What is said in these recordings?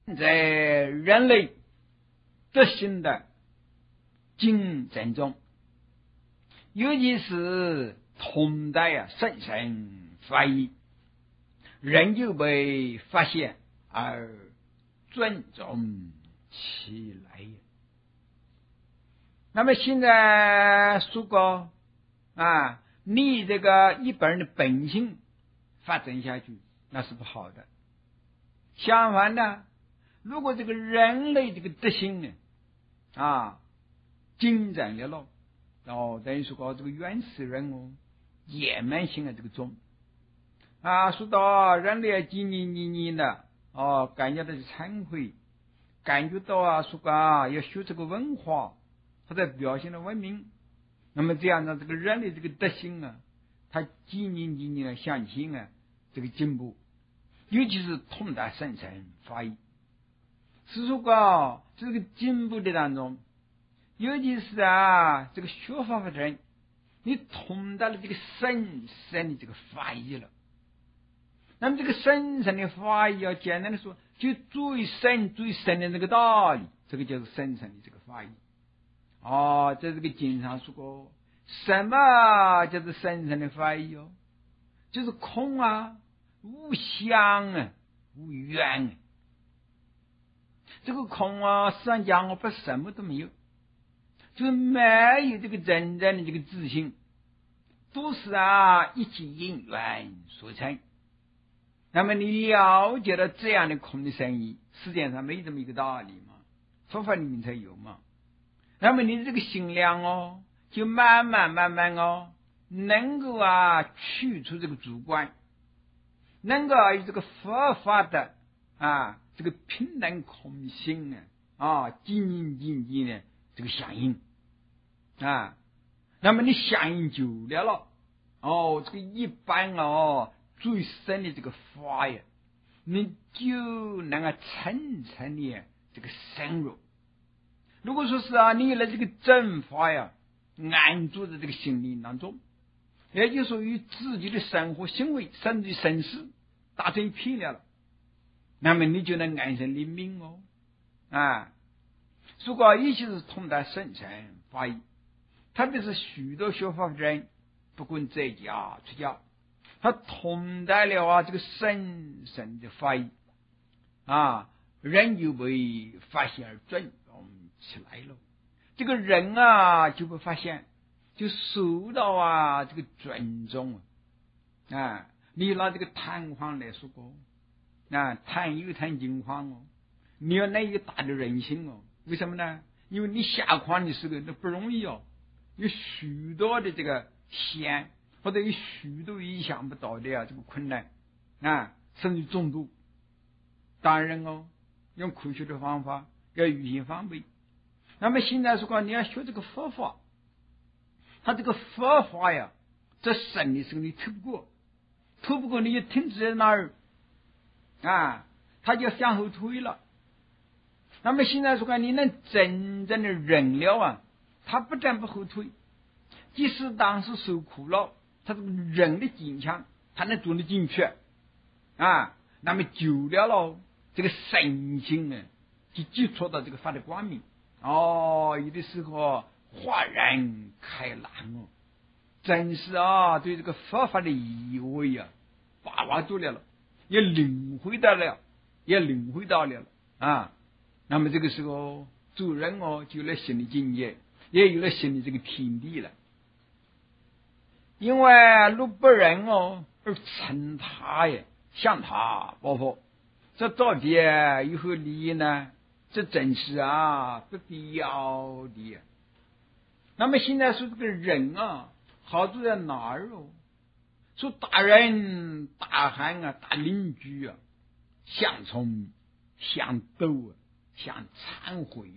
在人类德行的竞争中，尤其是同代生生发育，人就被发现而尊重起来。那么现在如果你这个一般人的本性发展下去，那是不好的。相反呢，如果这个人类这个德行进展了等于说这个原始人野蛮性的这个种说到人类经历的感觉到忏悔，感觉到说要学这个文化或者表现的文明，那么这样的这个人类这个德行它几年的向前这个进步，尤其是同代生成发育，是说这个进步的当中，尤其是这个学法的人，你同代了这个神圣的这个发育了。那么这个神圣的发育简单的说，就最深的这个道理，这个就是神圣的这个发育。在这个经上说过，什么叫做神圣的发育就是空无相无缘。这个空实际上讲不什么都没有，就是没有这个真正的这个自性，都是一起因缘所成。那么你了解了这样的空的生意，世界上没这么一个道理嘛，佛法里面才有嘛。那么你这个心量就慢慢能够去除这个主观，能够与这个佛法的这个平等空性紧的这个响应那么你响应久了这个一般最深的这个法你就能够层层的这个深入。如果说是你有了这个正法安住在这个心灵当中，也就是说与自己的生活行为甚至生死达成一片了，那么你就能安身立命如果一切是同代生成发育，特别是许多学法的人，不管在家出家，他同代了这个神圣的发育人就被发现而尊重起来了。这个人就被发现，就受到这个尊重你拿这个弹簧来说过弹有弹金矿你要那一个大的人性为什么呢？因为你下矿的时候那不容易有许多的这个险，或者有许多意想不到的这个困难甚至中毒。当然用科学的方法要予以防备。那么现在说你要学这个佛法，他这个佛法在生理上你透不过你就停止在那儿他就向后退了。那么现在说你能真正的忍了他不但不后退，即使当时受苦了，他这个忍的坚强，他能做得进去那么久了这个身心就接触到这个法的光明有的时候豁然开朗真是对这个佛法的意味把握住了，也领会到了那么这个时候主人就有了新的境界，也有了新的这个天地了。因为若不人而称他向他报复，这到底有何利益呢？这真是不必要的。那么现在说这个人好处在哪儿说大人大汉大邻居相冲相斗相忏悔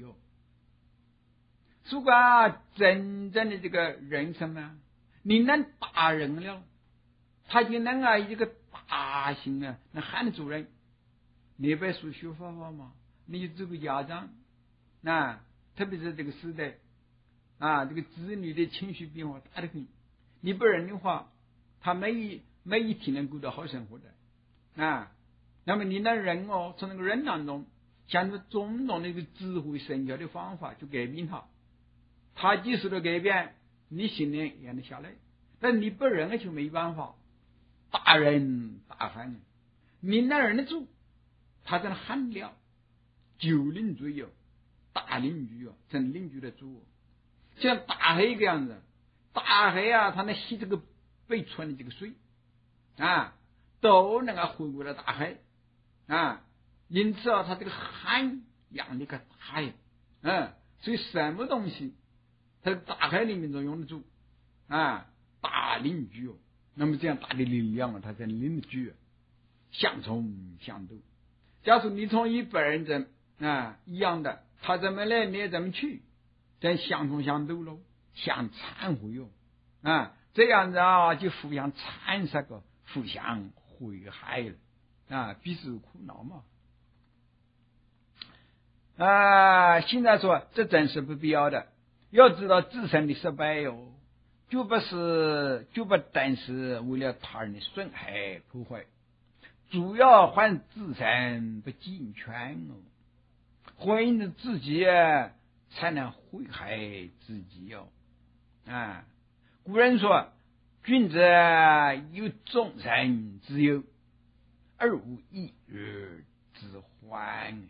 如果真正的这个人生你能打人了，他就能一个大型能喊得主人。你别说学佛法嘛，你这个家长特别是这个时代这个子女的情绪变化大得很，你不然的话他没一天能过得好生活的那么你那人从那个人当中想着种种的一个智慧神巧的方法去改变他。他即使的改变，你心里咽得下来，但是你不忍就没办法。大人大汉，闽南人的主，他在那喊了，旧邻居哟，大邻居哟，真邻居的主，像大黑这样子。大黑啊，他能吸这个北川的这个水啊，都能够回归了大海啊。因此啊，他这个海养的个大海，所以什么东西，他大海里面都用得住啊。大邻居哦，那么这样大的力量啊，他才邻居相冲相斗。假如你从一般人这一样的，他怎么来，你也怎么去，这相冲相斗喽。相忏悔哟，这样子啊，就互相残杀个，互相毁害了彼此苦恼嘛。现在说这真是不必要的。要知道自身的失败哟，就不单是为了他人的损害破坏，主要还自身不健全哦。婚姻的自己才能毁害自己哦。古人说，君子有终身之忧，而无一日之患。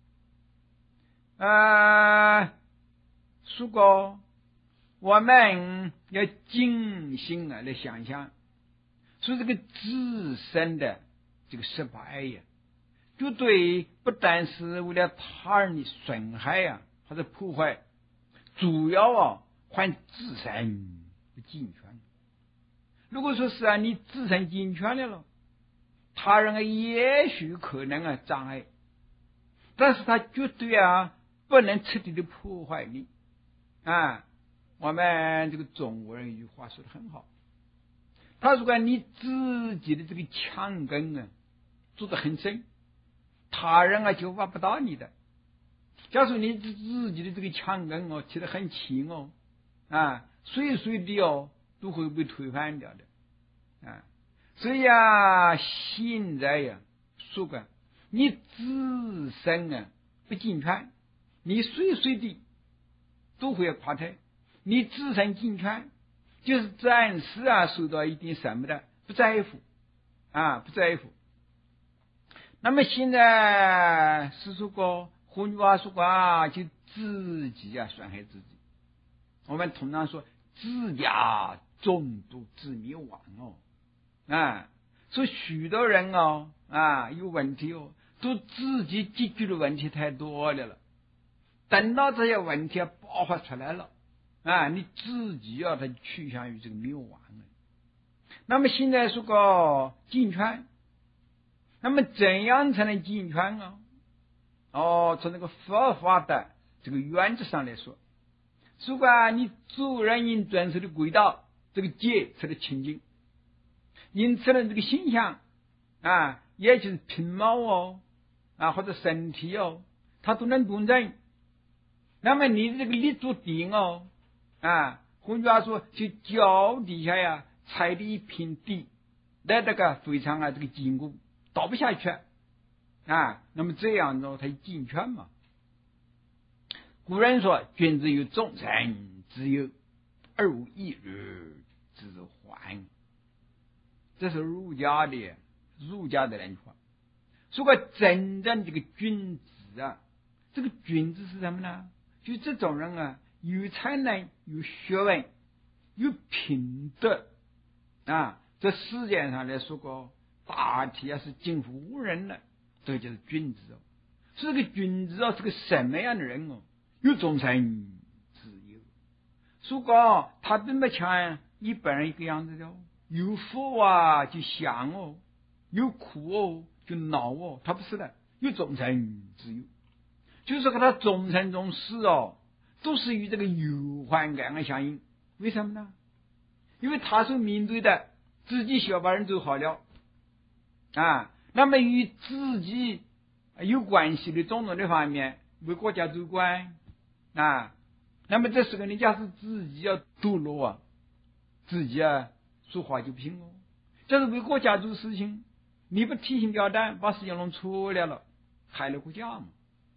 如果我们要精心来想想，说这个自身的这个失败呀，就对不单是为了他人的损害呀，或者破坏，主要还自身不健全。如果说是你自身健全了，他人也许可能障碍，但是他绝对不能彻底的破坏你我们这个中国人一句话说得很好，他如果你自己的这个墙根做得很深，他人就挖不到你的。假如你自己的这个墙根砌得很轻随随的都会被推翻掉的所以现在说过，你自身不健全，你随随的都会垮台。你自身健全，就是暂时受到一点什么的不在乎不在乎。那么现在是说过，换句话说就自己损害自己。我们通常说自家中毒自灭亡所以许多人有问题都自己解决的问题太多了，等到这些问题爆发出来了你自己它趋向于这个灭亡那么现在说个健全，那么怎样才能健全从那个佛法的这个原则上来说，如果你做人应遵守的轨道，这个戒测的清净，因此呢这个形象也就是品貌或者身体它都能端正。那么你的这个立足点换句话说，就脚底下踩的一片地，那这个非常这个坚固，倒不下去那么这样它健全嘛。古人说，君子有终身之忧，而无一日之患。这是儒家的人说。如果真正这个君子这个君子是什么呢？就这种人有才能，有学问，有品德这世界上来说过，大体是近乎无人的，这个就是君子这个君子是个什么样的人有终身之忧。如果他并不像一般人一个样子有福就享有苦就恼他不是的，有终身之忧，就是和他终身中事都是与这个忧患感相应。为什么呢？因为他所面对的自己需要把人做好了那么与自己有关系的种种的方面，为国家做官那么这时候你假是自己要堕落自己说话就不行这是为国家做事情，你不提心吊胆把事情弄出来了，害了国家嘛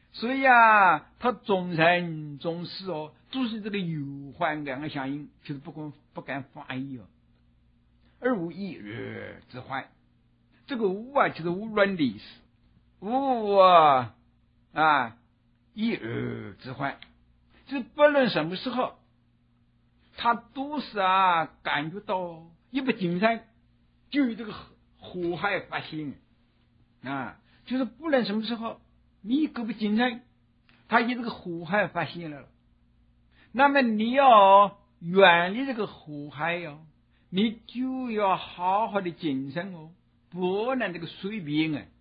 所以他终生终死都是这个有患感的相应，就是不敢发意而无一日之患。这个无就是无论的意思，无一日之患，就是不论什么时候，他都是感觉到一不精神，就有这个祸害发现就是不论什么时候，你一个不精神，他有这个祸害发现了。那么你要远离这个祸害你就要好好的精神不能这个随便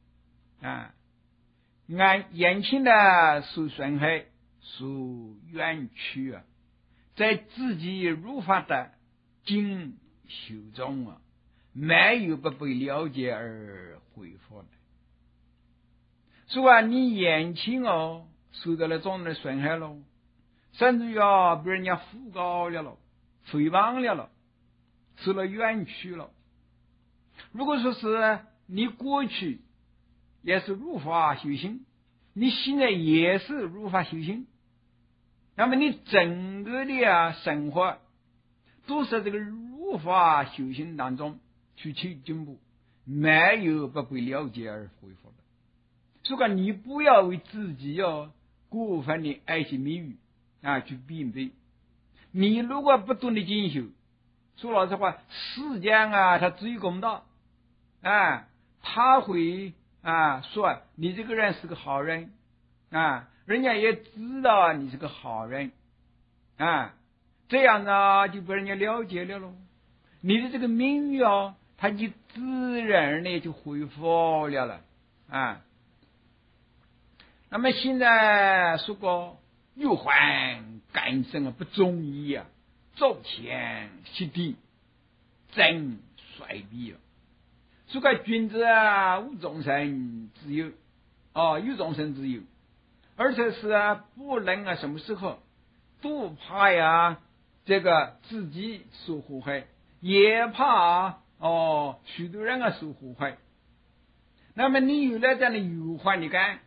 按眼前的受损害受冤屈在自己如法的精修中没有不被了解而恢复的。所以你眼前受到了种的损害了，甚至被人家诬告了诽谤了，受了冤屈了。如果说是你过去也是如法修行，你现在也是如法修行，那么你整个的生活都是这个如法修行当中去进步，没有不被了解而恢复的。所以你不要为自己过分的爱惜名誉去避讳。你如果不懂得精修，说老实话，世间他只有公道他会说你这个人是个好人人家也知道你是个好人这样呢就被人家了解了咯。你的这个名誉他就自然的就恢复了那么现在说过又还感生不中医造前息地真衰弊所以君子无众生之忧有众生之忧，而且是不能什么时候都怕这个自己受祸害，也怕许多人受祸害。那么你有了这样的有患的感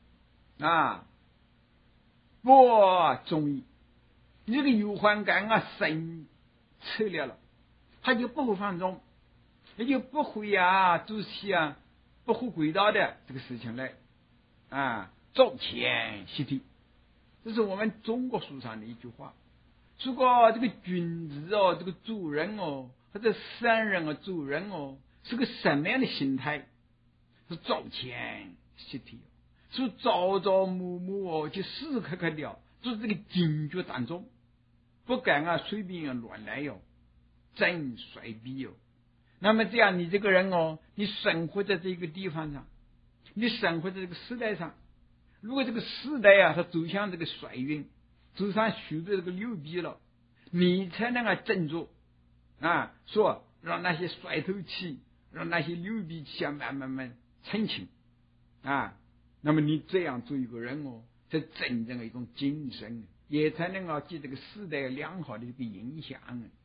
不中医，你这个有患感深彻了，他就不会放纵，也就不会做些不合轨道的这个事情来造前息地。这是我们中国书上的一句话。如果这个君子这个主人或者圣人主人是个什么样的心态，是造前息地，是朝朝暮暮就时时刻刻的就是这个警觉当中，不敢随便乱来真衰弊那么这样你这个人你生活在这个地方上，你生活在这个时代上，如果这个时代它走向这个衰运，走上许多这个流弊了，你才能振作说让那些衰透气，让那些流弊气慢慢澄清那么你这样做一个人这真正的一种精神，也才能够记这个时代良好的这个影响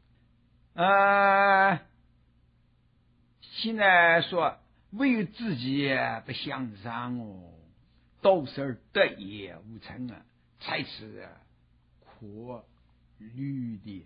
现在说唯有自己不向上斗而得也无成才是可虑的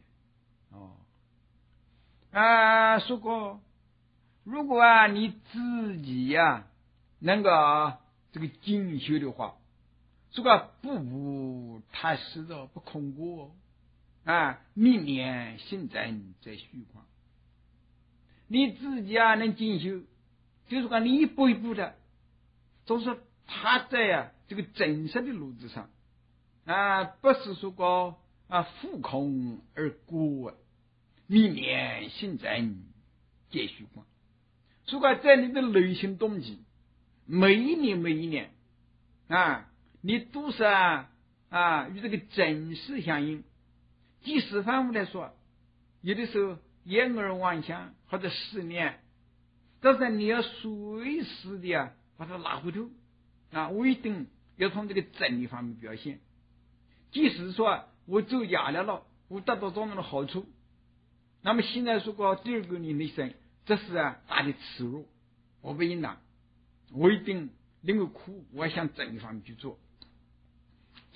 说过如果你自己能够这个精修的话，这个不无踏实不空过明年行真在虚况。你自己能精修，就是说你一步一步的都是踏在这个真实的路子上不是说过浮空而过明年行真在虚况。所以在你的内心动机每一年你都是与这个真实相应。即使反复来说，有的时候言而妄想或者思念，但是你要随时的把它拉回头我一定要从这个真理方面表现。即使说我走哑了我得到种种的好处，那么现在说过第二个你的生，这是大的耻辱，我不应当，我一定能够苦，我向真理方面去做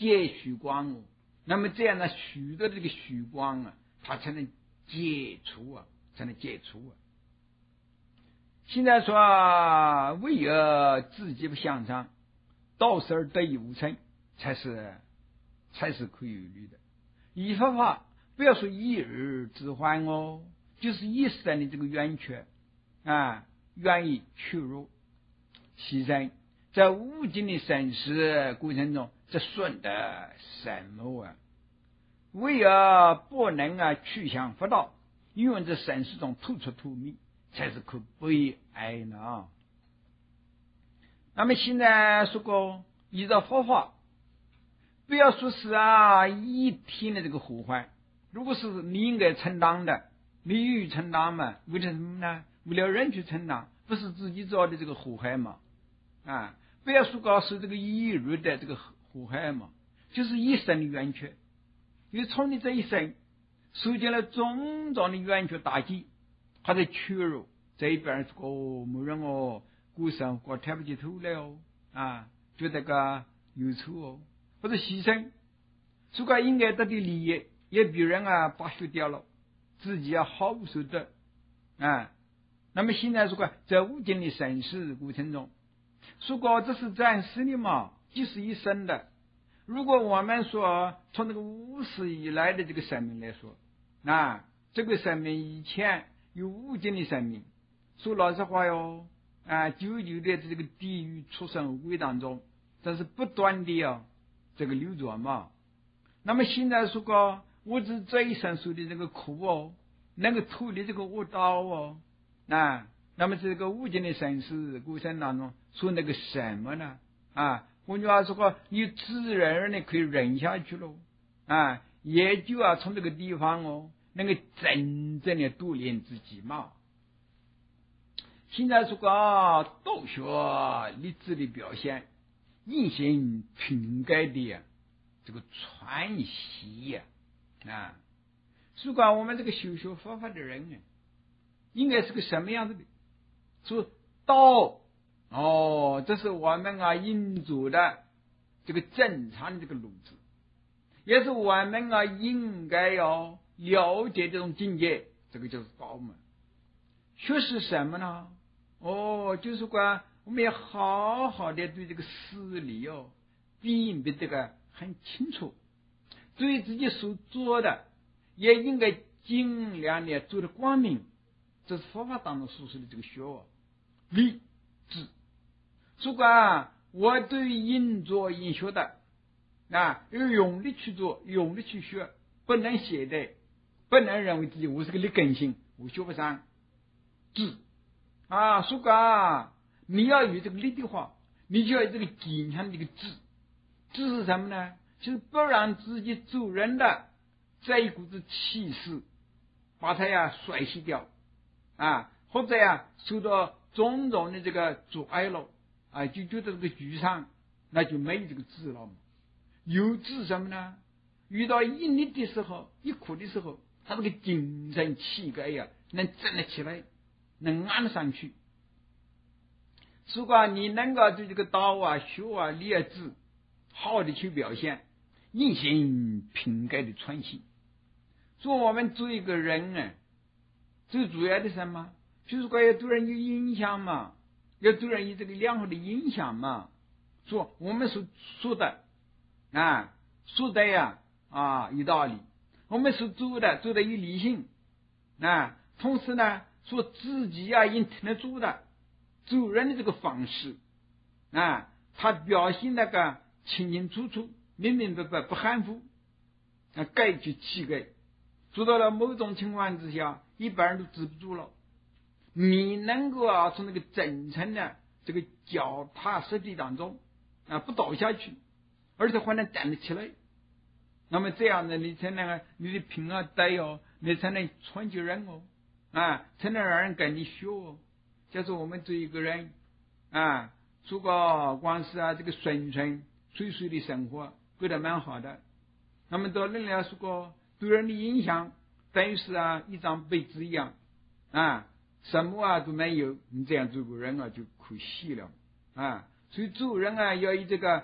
解虚光哦。那么这样呢，许多的这个虚光啊，它才能解除啊，才能解除啊。现在说啊，为而自己不向上，道事而得以无成，才是可以虑的。依法不要说一日之欢哦，就是一生的这个源泉啊，愿意屈辱牺牲，在无尽的生死过程中，这损得什么啊？为而不能啊去向佛道，因为这生死中突出突迷，才是可悲哀呢。那么现在说过，依照佛法，不要说是啊一天的这个祸患，如果是你应该承担的，你予以承担嘛？为了什么呢？为了人去承担，不是自己造的这个祸害嘛？啊，不要说告是这个一日的这个祸害嘛，就是一生的冤屈。因为从你这一生受尽了种种的冤屈打击，他的屈辱这一边是个某人哦，过生活抬不起头来哦，啊，觉得个有错哦，或者牺牲，所以应该得的利益也别人啊剥削掉了，自己啊毫无所得啊。那么现在说在无尽的生死过程中，如果这是暂时的嘛，就是一生的。如果我们说从这个无始以来的这个生命来说，啊，这个生命以前有无尽的生命，说老实话哟，啊，久的这个地狱畜生鬼当中，这是不断的这个流转嘛。那么现在说过，我这一生受的这个苦哦，能够脱离这个恶道哦，啊，那么这个无尽的生死过程当中，说那个什么呢？啊，换句话说，你自然而然可以忍下去了啊，也就从这个地方哦，能够真正的锻炼自己嘛。现在说道学励志的表现，印行品格的这个传习呀啊，如果我们这个修学佛法的人呢，应该是个什么样子的？说道哦，这是我们应走的这个正常的这个路子，也是我们应该要了解这种境界，这个就是道嘛。学是什么呢？哦，就是我们要好好的对这个事理辨别这个很清楚，对自己所做的也应该尽量的做的光明，这是佛法当中所说的这个学理智。如果我对应做应学的要用力去做，用力去学，不能懈怠，不能认为自己我是个劣根性，我学不上智啊。如果你要有这个力的话，你就要有这个坚强的这个智。智是什么呢？就是不让自己做人的这一股子气势把它甩弃掉啊，或者受到种种的这个阻碍了啊，就觉得这个沮丧，那就没有这个智了嘛。有智什么呢？遇到一逆的时候，一苦的时候，他这个精神气概能站得起来，能安上去。如果你能够对这个道学理智好的去表现，印行品格的传习。说我们做一个人最主要的是什么？就是要对人有影响嘛，要对人有这个良好的影响嘛。说我们所说的说的有道理，我们所做的有理性同时呢，说自己应听得住的做人的这个方式他表现那个清清楚楚、明明白白，不含糊该去气概，做到了某种情况之下，一般人都止不住了。你能够从那个真诚的这个脚踏实地当中不倒下去，而且还能站得起来，那么这样的你才能你的品德你才能传给人才能让人跟你学就是我们这一个人如果光是这个顺顺遂遂的生活过得蛮好的，那么到人来说对人的影响等于是一张被子一样什么都没有，你这样做个人就可惜了所以做人要有这个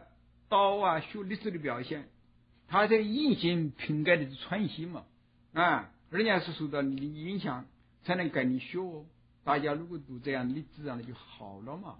道啊学历史的表现，它这个隐形瓶盖的传习嘛，人家是受到你的影响才能跟你学哦。大家如果都这样，你自然就好了嘛。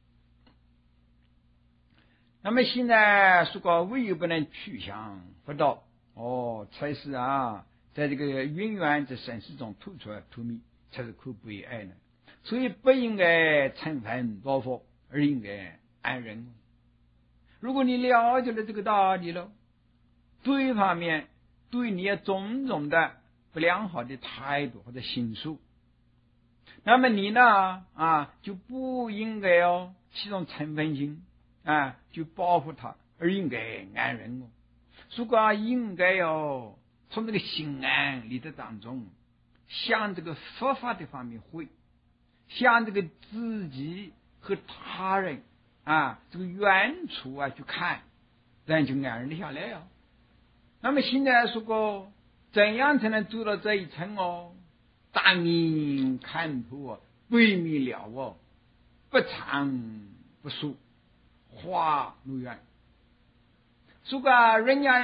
那么现在说过唯有不能趋向不道才是在这个云缘在生死中吐出来透明，才是可悲哀呢。所以不应该成分多佛，而应该安忍。如果你了解了这个道理了，对方面对你种种的不良好的态度或者心术，那么你呢就不应该起种成分心就报复他，而应该安忍如果应该从这个心安理得当中向这个佛法的方面会，向这个自己和他人这个远处去看，人就安忍下来那么现在说过怎样才能做到这一层大明看破悲悯了不常不说化怒缘。如果人家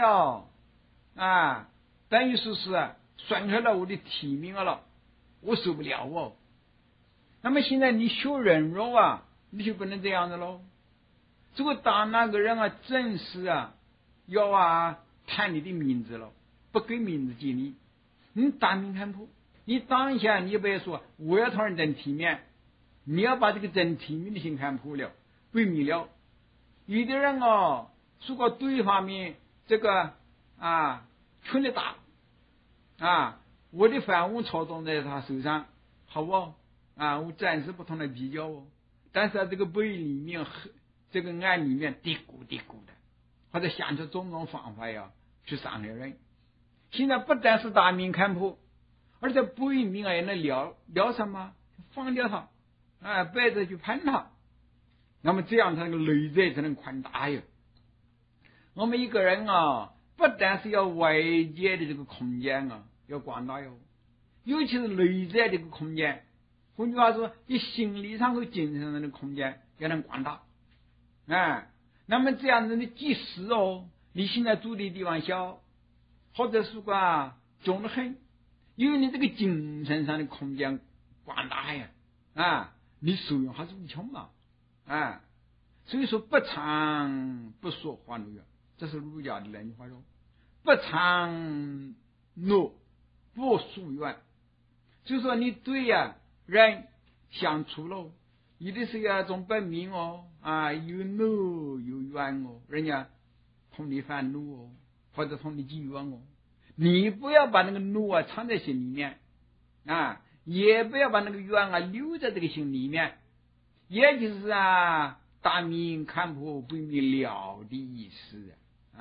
等于说是算出了我的体命了，我受不了那么现在你学人肉你就不能这样的喽。如果当那个人真是要谈你的名字了，不给名字给你，你大明看破，你当下你不要说我要讨人真体面，你要把这个真体面的心看破了，归迷了。有的人如果对方面这个权力大我的饭碗操纵在他手上，好不我暂时不同的比较但是这个背里面这个暗里面嘀咕嘀咕的，或者想出种种方法去伤害人。现在不但是大明看破，而且背面也能聊什么，放掉他背着去喷他，那么这样他那个内在才能宽大我们一个人不但是要外界的这个空间要广大尤其是内在这个空间，换句话说你心理上和精神上的空间要能广大那么这样子的即使你现在住的地方小，或者是重得很，因为你这个精神上的空间广大你受用还是无穷所以说不常不说化怒缘，这是儒家的那句话说，不常怒不诉怨，就是说你对人相处了，有的是一种本命有怒有怨人家同你犯怒或者同你积怨你不要把那个怒藏在心里面也不要把那个怨留在这个心里面，也就是大明看破不明了的意思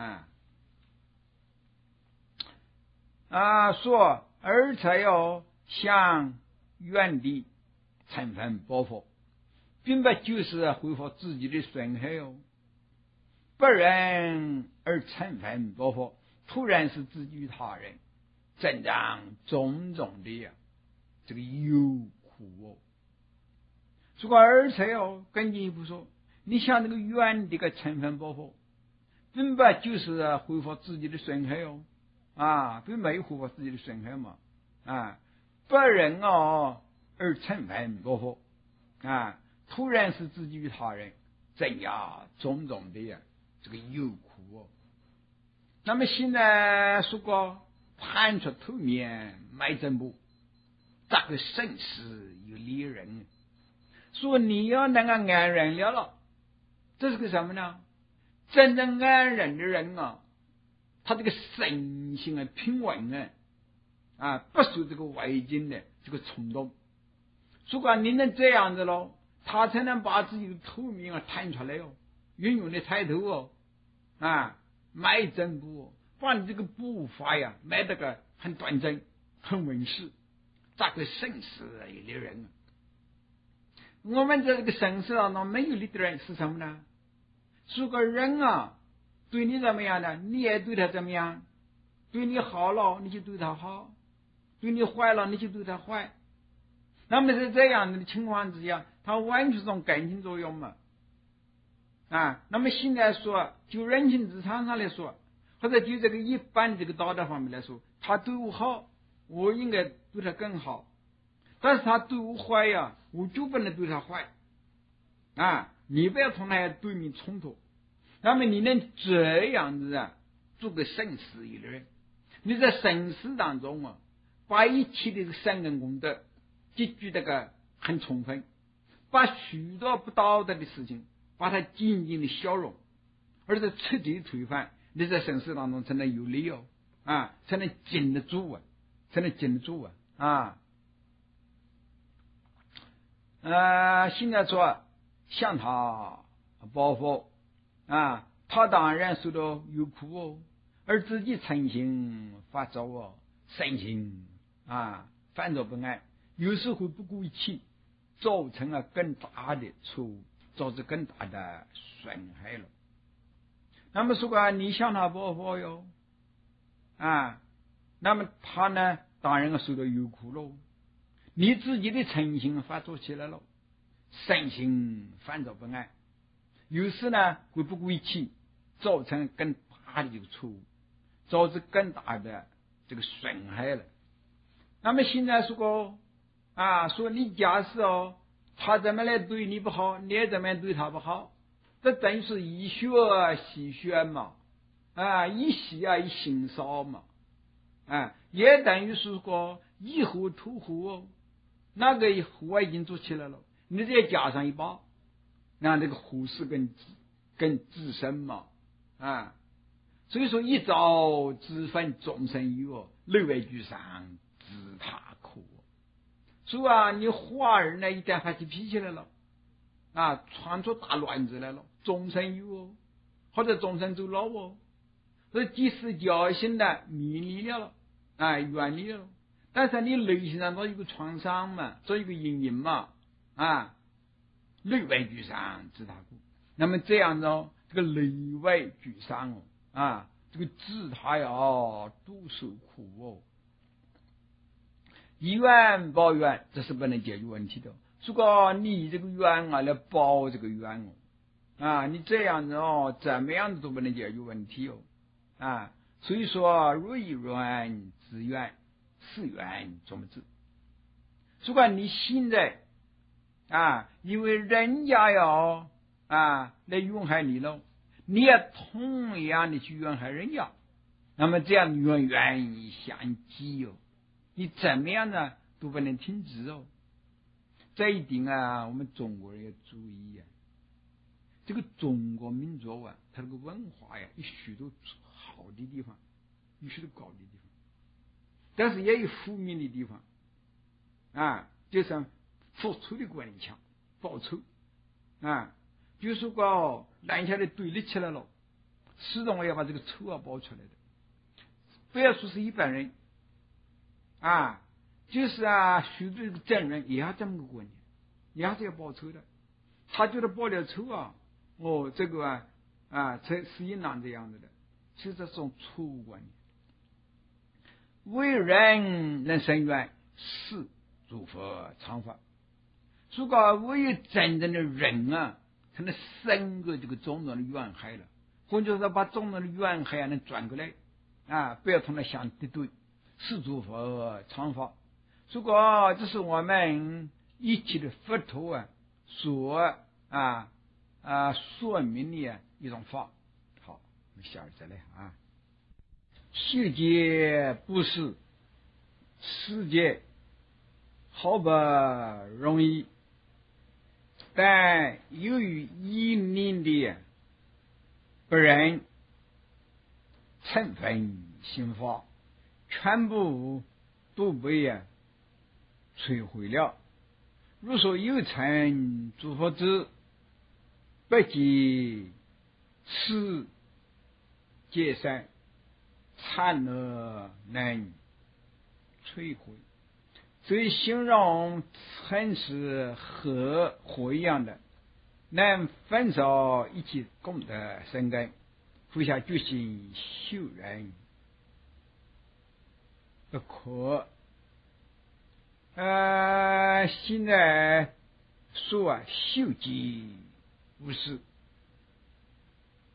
说而且要向远地成分报复，并不就是恢复自己的损害不仁而成分报复，突然是自己与他人增长种种的这个忧苦如果而且更进一步说，你像这个远的个成分报复，并不就是恢复自己的损害并没有恢复自己的损害嘛不仁而成分报复突然是自己与他人增加种种的这个忧苦那么现在说过判出头面卖正部，这个生死有利人，说你要能够安忍了，这是个什么呢？真正安忍的人他这个身心平稳不受这个外境的这个冲动。如果你能这样子咯，他才能把自己的头面探出来运用的抬头迈正步把你这个步伐迈得个很端正很稳实，这个生死有利人我们在这个生死当中没有利的人是什么呢？如果人对你怎么样呢，你也对他怎么样，对你好了你就对他好，对你坏了你就对他坏，那么在这样的情况之下，他完全是种感情作用嘛那么现在说，就人情职场上来说，或者就这个一般这个道德方面来说，他对我好，我应该对他更好。但是他对我坏呀，我就不能对他坏。你不要同他对面冲突。那么你能这样子做个圣事一人，你在圣事当中把一切的善根功德积聚这个很充分，把许多不道德的事情把它尽尽的消融，而且彻底推翻，你在圣事当中才能有理由才能经得住才能经得住现在说向他报复他当然受到有苦而自己诚心发作身心犯着不安，有时会不顾一切，造成了更大的错误，导致更大的损害了。那么说你向他报复哟那么他呢当然受到有苦喽，你自己的诚心发作起来了，身心犯着不安，有时呢会不顾一切，造成更大的这个错误，导致更大的这个损害了。那么现在说你假使他怎么来对你不好，你也怎么样对他不好，这等于是以血洗血嘛以洗以行烧嘛也等于是说以火吐火那个火已经做起来了，你再加上一把，那这个火势更滋生嘛所以说一朝之分众生有内外俱伤自他苦。所以你华人呢一旦发起脾气来了传出大乱子来了，众生有或者众生走老所以即使侥幸的免离了远离了，但是你内心上都有一个创伤嘛，做一个阴影嘛内外俱伤自他苦。那么这样子这个内外俱伤这个自他都受苦以怨报怨，这是不能解决问题的。如果你这个冤来报这个冤你这样子怎么样都不能解决问题所以说若以怨自怨，是怨怎么治？如果你现在因为人家来怨害你了，你也同样的去怨害人家，那么这样冤相激你怎么样呢都不能停止这一点我们中国人要注意这个中国民族它这个文化有许多好的地方，有许多高的地方，但是也有负面的地方就像付出的观念强，报仇就是说拦下来对立起来了，始终要把这个仇报出来的。不要说是一般人就是许多这个证人也要这么个观念，也是要报仇的。他觉得报了仇这个才是应当这样子的，其实这是种错误观念。为人能伸冤，是诸佛常法。如果唯有真正的人才能生个这个种种的怨害了，或者说把种种的怨害能转过来不要同他相敌对，是诸佛常法。如果这是我们一起的佛陀所说明的一种法。好，我们下面再来世界不是世界好不容易，但由于一念的不仁成分心法，全部都被摧毁了。如说有成诸佛之不及此界善，惨恶能摧毁。所以形容曾是和火一样的，能焚烧一切功德深根，付下决心修人不可。现在说修己无事，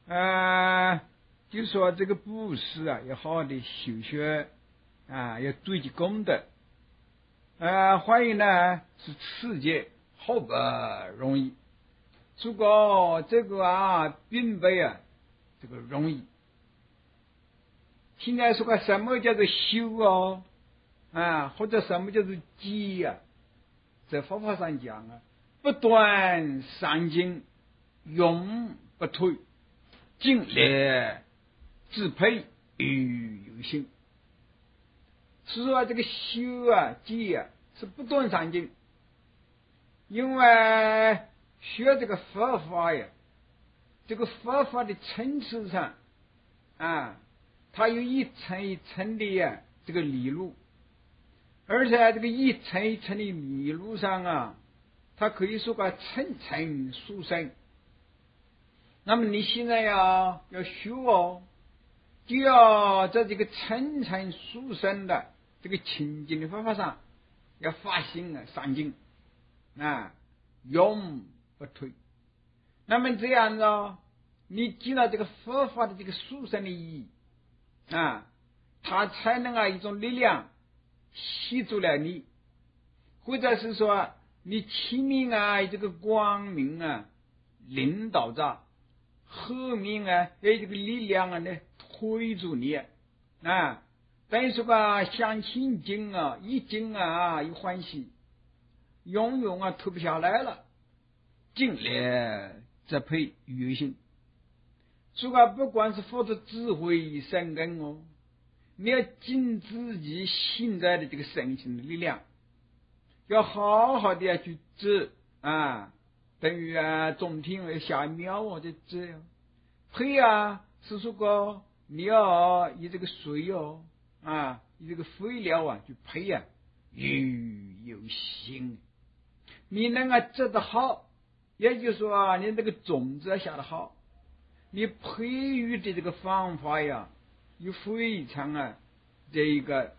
就说这个布施啊，要好好的修学啊，要堆积功德。怀疑呢是世界好不容易，如果这个并非这个容易。现在说个什么叫做修或者什么叫做积在佛法上讲不断上进，永不退，尽力自培与有心。是说这个修积是不断上进，因为学这个佛法这个佛法的层次上它有一层一层的这个理路，而且这个一层一层的理路上它可以说层层殊胜。那么你现在要修就要在这个层层殊胜的这个清净的方法上要发心上进永不退。那么这样子你知道这个佛法的这个殊胜的意义它才能一种力量吸住了你，或者是说你前面这个光明领导着，后面有这个力量呢推住你等于说相亲近一近一欢喜，永远脱不下来了，尽力则配于心。所以不管是佛的智慧生根你要尽自己现在的这个身心的力量，要好好的去治等于中天下庙的治配是说你要以这个水以这个肥料去配与有心。你能治得好，也就是说你这个种子下得好，你培育的这个方法有非常这一个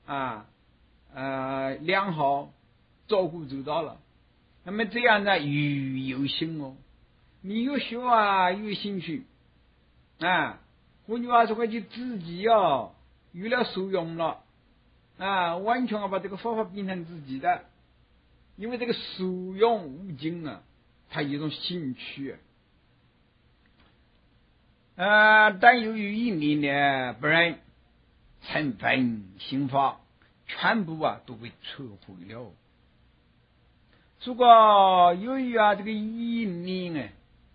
良好，照顾周到了。那么这样与有心你越学越兴趣换句话说就自己有了受用了完全把这个方法变成自己的，因为这个受用无尽它有一种兴趣但由于一年呢不然成分心法全部都被摧毁了。如果由于这个一年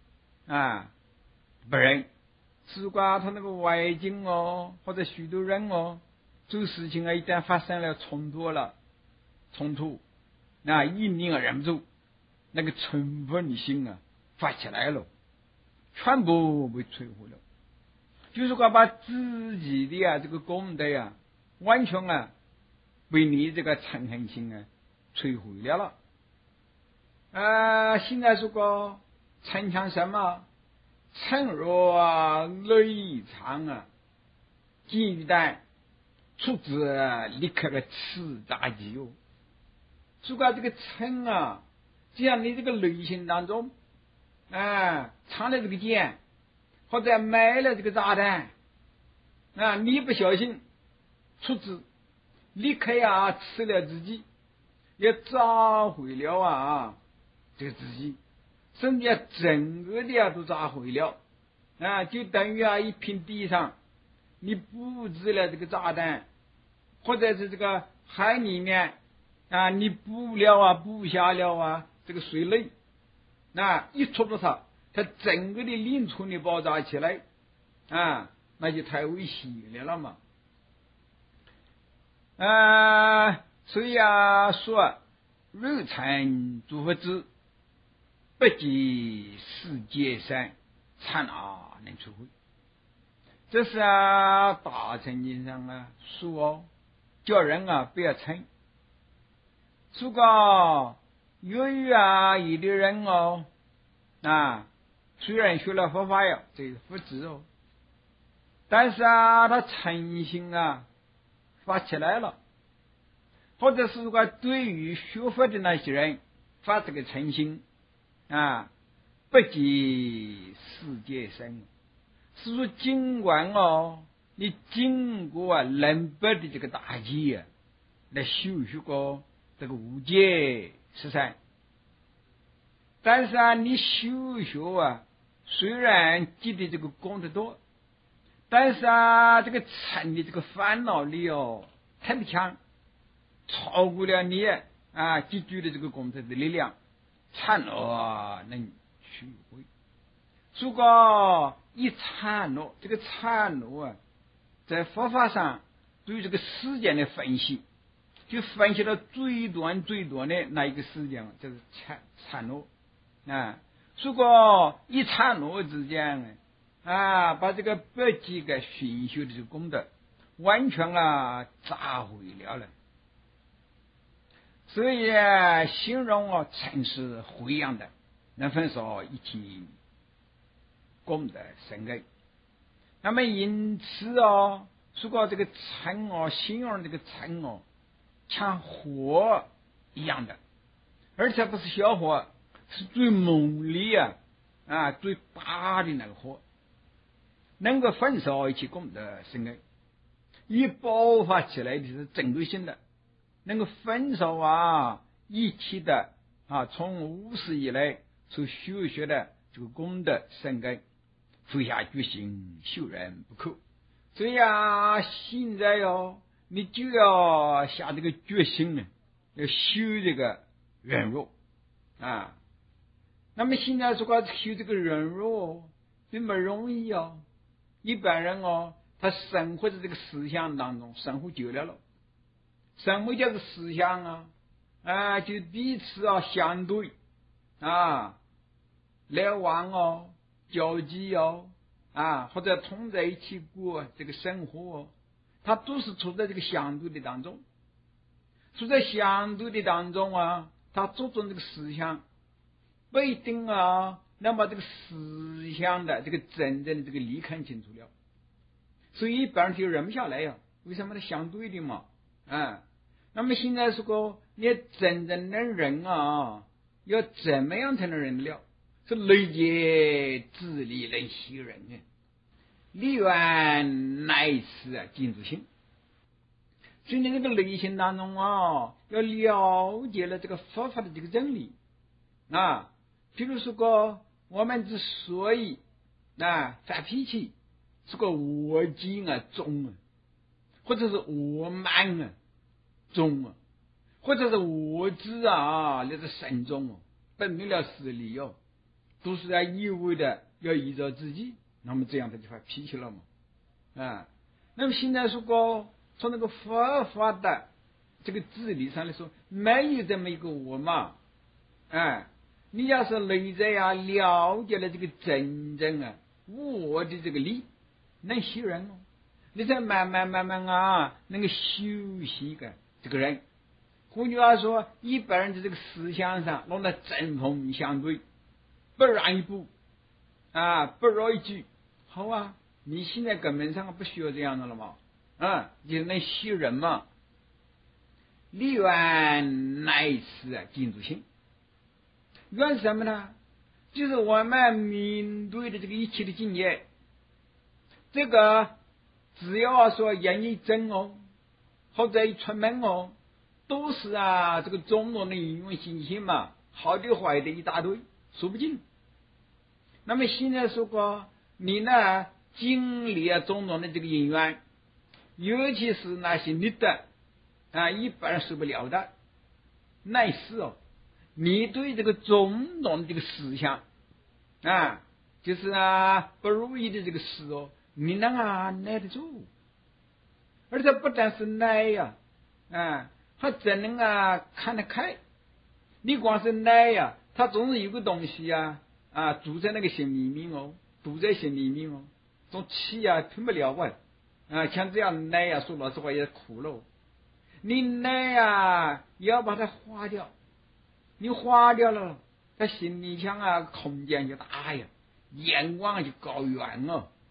不然如果他那个外境或者许多人做事情一旦发生了冲突一年忍不住那个成分心发起来了，全部被摧毁了，就是把自己的这个功德完全被你这个嗔恨心摧毁了现在说逞强什么趁弱累长金鱼蛋出自立刻吃大鸡如果这个嗔只要你这个内心当中藏了这个剑，或者埋了这个炸弹你不小心出自立刻吃了自己，也砸毁了这个自己，甚至整个的都砸毁了就等于一片地上你布置了这个炸弹，或者是这个海里面你布下了这个水雷一戳着它整个的林村的爆炸起来那就太危险了嘛所以说肉产诸佛之不及世界上刹那能摧毁，这是大乘经上说叫人不要嗔。如果由于有的人虽然学了佛法这是佛智但是他嗔心发起来了，或者是对于学佛的那些人发这个嗔心不及世界生， 是说尽管你经过人伯的这个打击来修学过这个无界十善，但是你修学虽然积的这个功德多，但是这个嗔的这个烦恼力特别强，超过了你积聚的这个功德的力量，嗔能取回。如果一嗔怒，这个嗔怒在佛法上对这个时间的分析，就分析到最短的那一个时间，就是嗔怒如果一嗔怒之间把这个百几个熏修的这个功德完全砸毁了。所以形容嗔是灰样的，能分说一体功德深根。那么因此如果这个嗔形容这个嗔像火一样的，而且不是小火，是最猛烈最大的那个火，能够焚烧一切功德深根，一爆发起来的是针对性的，能够焚烧一切的从无始以来所修学的这个功德深根，非下决心修人不可。所以现在你就要下这个决心呢，要修这个忍辱那么现在如果修这个忍辱并不容易一般人他生活在这个思想当中，生活久了什么叫做思想就彼此相对来往交际或者同在一起过这个生活他都是处在这个相对的当中，处在相对的当中他注重这个思想，不一定能把这个思想的这个真正的这个理看清楚了，所以一般人就忍不下来为什么呢？相对的嘛那么现在如果你真正能忍要怎么样才能忍得了？是累劫自力能习人力愿乃是尽诸心。所以那个内心当中要了解了这个佛法的这个真理譬如说我们之所以发脾气，是个我精重或者是我慢重或者是我知那是慎重本明了事理都是一味的要依照自己，那么这样他就发脾气了嘛那么现在如果从那个佛法的这个治理上来说，没有这么一个我嘛你要是内在了解了这个真正我的这个理，能修人你才慢慢能够修习这个人。换句话说，一般人的这个思想上弄得针锋相对，不让一步不绕一句，好你现在根本上不需要这样的了嘛就能修人嘛。力愿乃是尽诸心，愿什么呢？就是我们面对的这个一切的境界，这个只要说言一真或者一出门都是这个种种的应用信息嘛，好的坏的一大堆，说不尽。那么现在说过你呢经历种种的这个因缘，尤其是那些你的一般人受不了的，乃是你对这个种种的这个思想就是不如意的这个事你能耐得住，而且不但是耐还真能看得开。你光是耐他总是有个东西住在那个心里面堵在心里面总气吞不了像这样耐说老实话也苦了。你耐要把它化掉，你化掉了，他心里想空间就大眼光就高远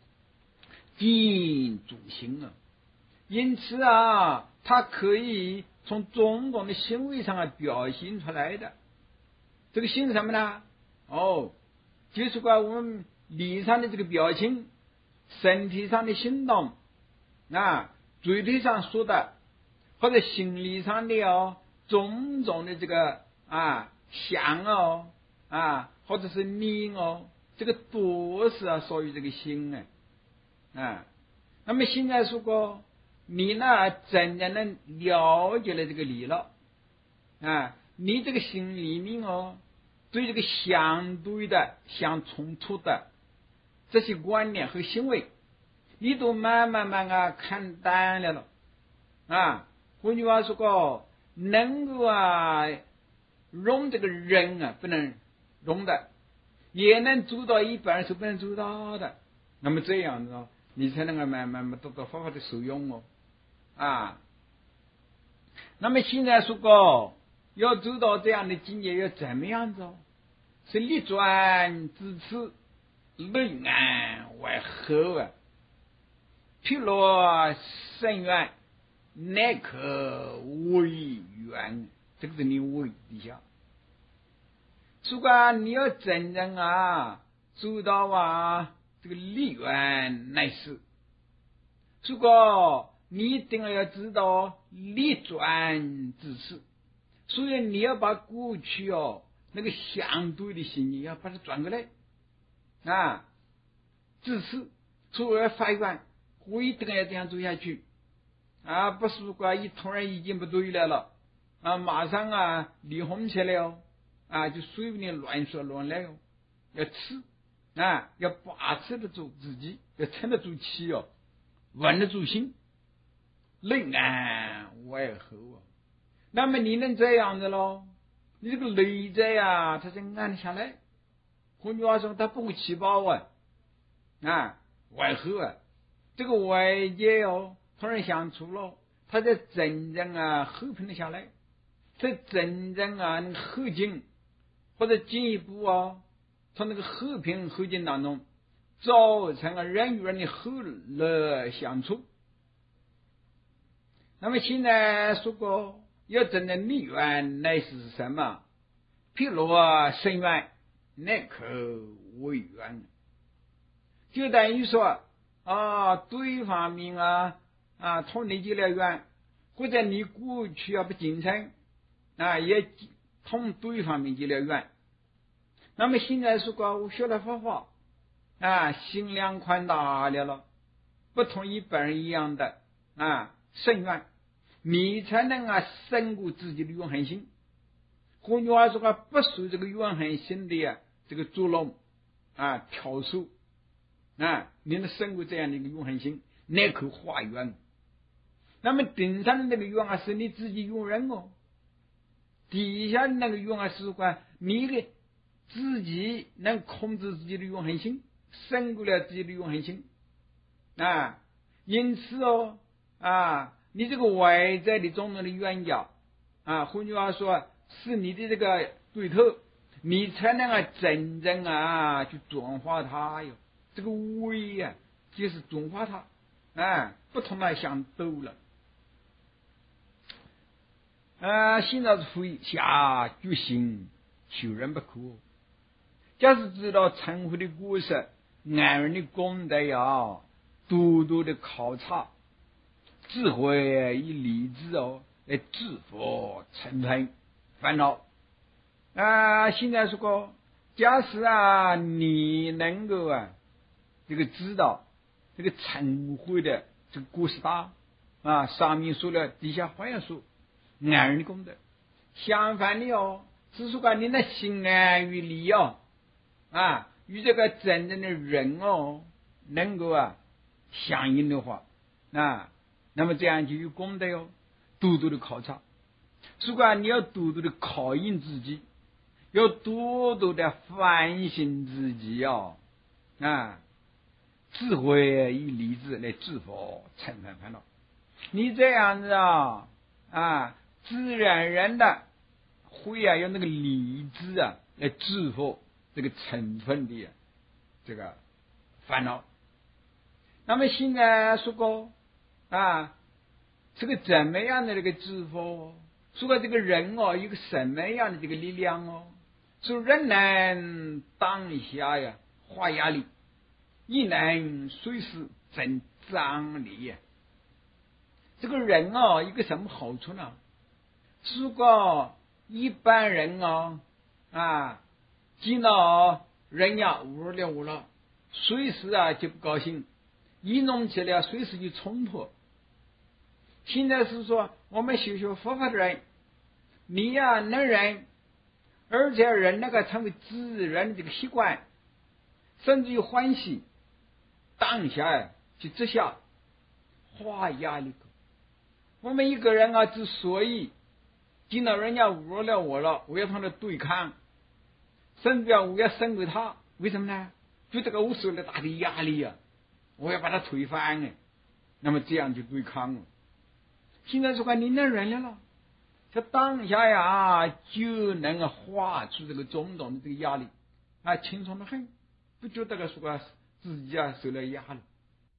尽诸心因此它可以从种种的行为上表现出来的。这个心是什么呢？就是我们脸上的这个表情， 身体上的行动嘴腿上说的，或者心理上的种种的这个想或者是念这个都是属于这个心那么现在如果你呢真正的了解了这个理了你这个心里面对这个相对的相冲突的这些观念和行为，你都慢慢看淡了换句话说能够容这个人不能容的，也能做到一半是不能做到的，那么这样子你才能够慢慢得到好好的受用那么现在说要做到这样的境界要怎么样子是立转自持，内安外合譬如深渊乃可为源，这个是你为底下。如果你要真正做到这个立源乃是，如果你一定要知道立转自持，所以你要把过去那个相对的心理要把它转过来自持，所以要发愿我一定要这样做下去不是说突然已经不对了马上离婚起来就随便乱说乱来要吃要把持得住自己，要撑得住气稳得住心，内安外合那么你能这样子咯，你这个内在它就安下来，换句话说它不会起爆外合这个外界突然相处了，它才真正和平了下来，才真正能和静，或者进一步从那个和平和静当中造成人与人的和乐相处。那么现在说过要真正立源乃是什么？譬如深渊乃可为源，就等于说对方面同你结了缘，或者你过去不精诚也同对方面结了缘。那么现在说过我学了佛法心量宽大了，不同一般人一样的深渊，你才能深固自己的永恒心。换句话说不受这个永恒心的这个作弄挑唆你能深固这样的一个永恒心，乃可化缘。那么顶上的那个缘是你自己用人底下的那个缘是你的自己能控制自己的永恒心，深固了自己的永恒心因此你这个外在的种种的缘角换句话说是你的这个对头，你才能真正去转化它这个为就是转化它不同相斗了现在是会下决心求人不可，假使知道忏悔的果实，安人的功德多多的考察，智慧以理智来制服嗔恨烦恼现在说假使你能够这个知道这个忏悔的这个果实大上面说了，底下还要说安人的功德。相反的是说你的心安于理与这个真正的人能够相应的话那么这样就有功德多多的考察。如果你要多多的考验自己，要多多的反省自己智慧以理智来制服嗔恨烦恼。你这样子自然而然的会用那个理智来制服这个成分的这个烦恼。那么现在说过这个怎么样的这个制服，说过这个人有个什么样的这个力量说人能当下化压力， 亦能随时增长力呀。这个人啊，一个什么好处呢？如果一般人见到人家无了，随时就不高兴，一弄起来随时就冲突。现在是说我们学佛法的人，你能忍，而且忍那个成为自然的这个习惯，甚至于欢喜，当下去直下化压力。我们一个人之所以见到人家侮辱了我了，我要同他对抗，甚至我要胜过他，为什么呢？就这个我受了大的压力我要把他推翻那么这样就对抗了。现在说你能忍了，这当下就能化出这个种种的这个压力轻松的很，不觉得说自己受了压力。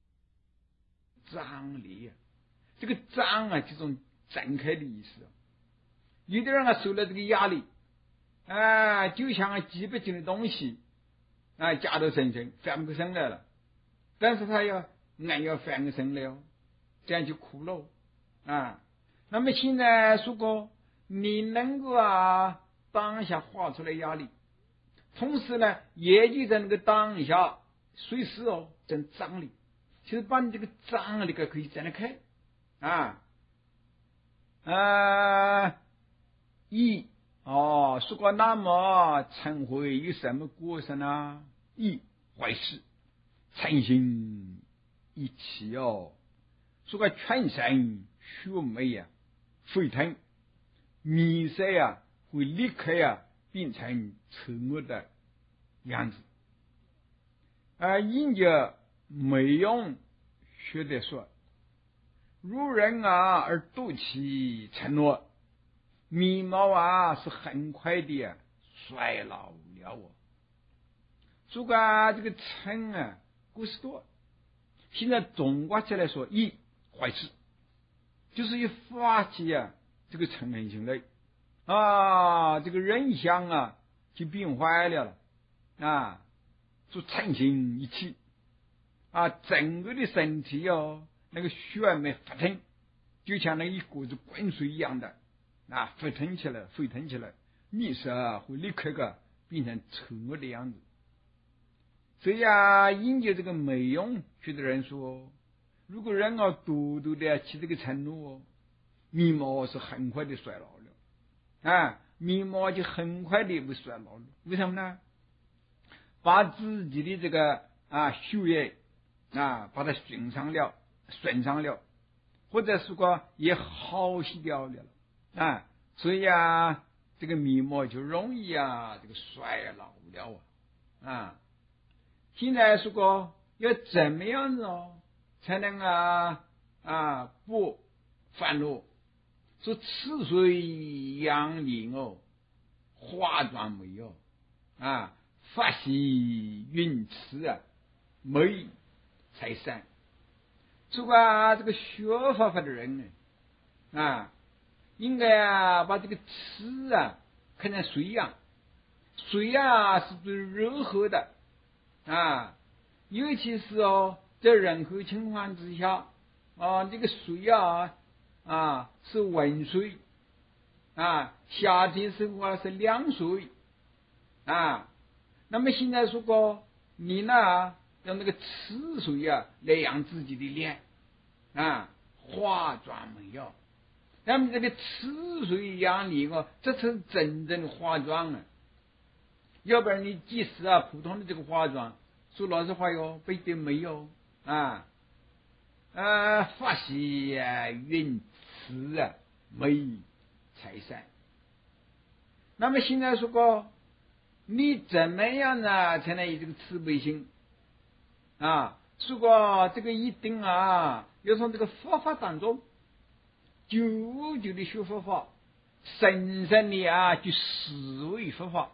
张力这个张这种展开的意思。有的人受了这个压力就像几百斤的东西夹到身上翻不身来了，但是他要翻个身来这样就苦了那么现在如果你能够当下画出来压力，同时呢也就在那个当下随时增张力，其实把你这个张力可以展得开如果那么嗔恚有什么过失呢？坏事，嗔心一起如果全身血脉沸腾，面色会立刻变成丑恶的样子。因着美容学的说，如人而妒其承诺，面貌是很快的衰老了如果这个嗔故事多，现在总括起来说坏事，就是一发起这个嗔恨心来这个人相就变坏了就嗔心一起整个的身体那个血脉沸腾，就像那一股子滚水一样的沸腾起来，面色会立刻变成丑恶的样子。所以因着这个美容学的人说，如果人多多的起这个嗔怒面貌是很快的衰老了面貌就很快的会衰老了。为什么呢？把自己的这个血液把它损伤了，或者是说也耗息掉了所以这个面貌就容易这个衰老了现在说要怎么样子才能不犯怒？说赤水养脸化妆美发喜运慈美才善。这个学佛法的人应该把这个吃看成水样，水是最柔和的尤其是在任何情况之下这个水是温水夏天时候是凉水那么现在如果你呢用那个赤水来养自己的脸化妆美那么这个赤水养脸这才是真正的化妆要不然你即使普通的这个化妆，说老实话不一定没有发喜运慈美才善。那么现在说你怎么样呢才能有这个慈悲心如果这个一定要从这个佛法当中久久的学佛法，深深的去思维佛法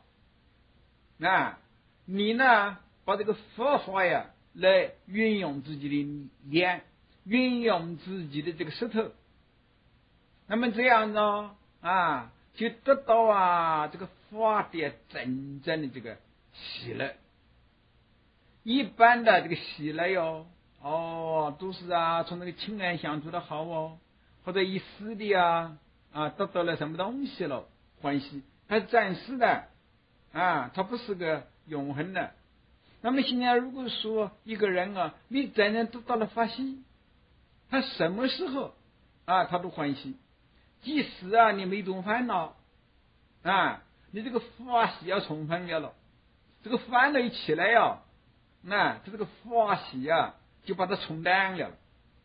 你呢把这个佛法来运用自己的脸，运用自己的这个舌头，那么这样呢就得到这个法的真正的这个喜乐。 一般的这个喜乐都是从那个情感相处的好或者一时的得到了什么东西了欢喜，它是暂时的它不是个永恒的。那么现在如果说一个人你真正得到了法喜，他什么时候他都欢喜，即使你没种烦恼你这个法喜要充分了，这个烦恼一起来这个法喜就把它冲淡了，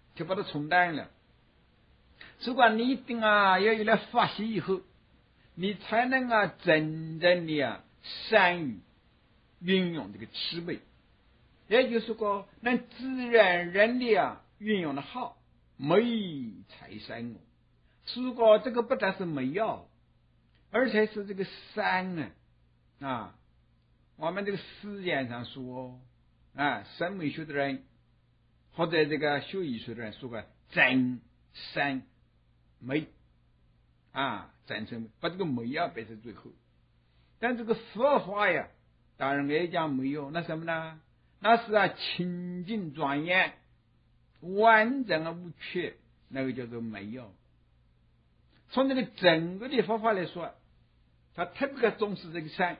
所以你一定要有了法喜以后，你才能真正的善于运用这个智慧，也就是说能自然人的运用的好，美才善如果这个不但是美而且是这个善我们这个实践上说审美学的人或者这个学艺术的人说过真善美真善美，把这个美摆在最后。但这个佛法当然也讲没有，那什么呢？那是清净庄严完整无缺，那个叫做没有。从这个整个的佛法来说，他特别重视这个善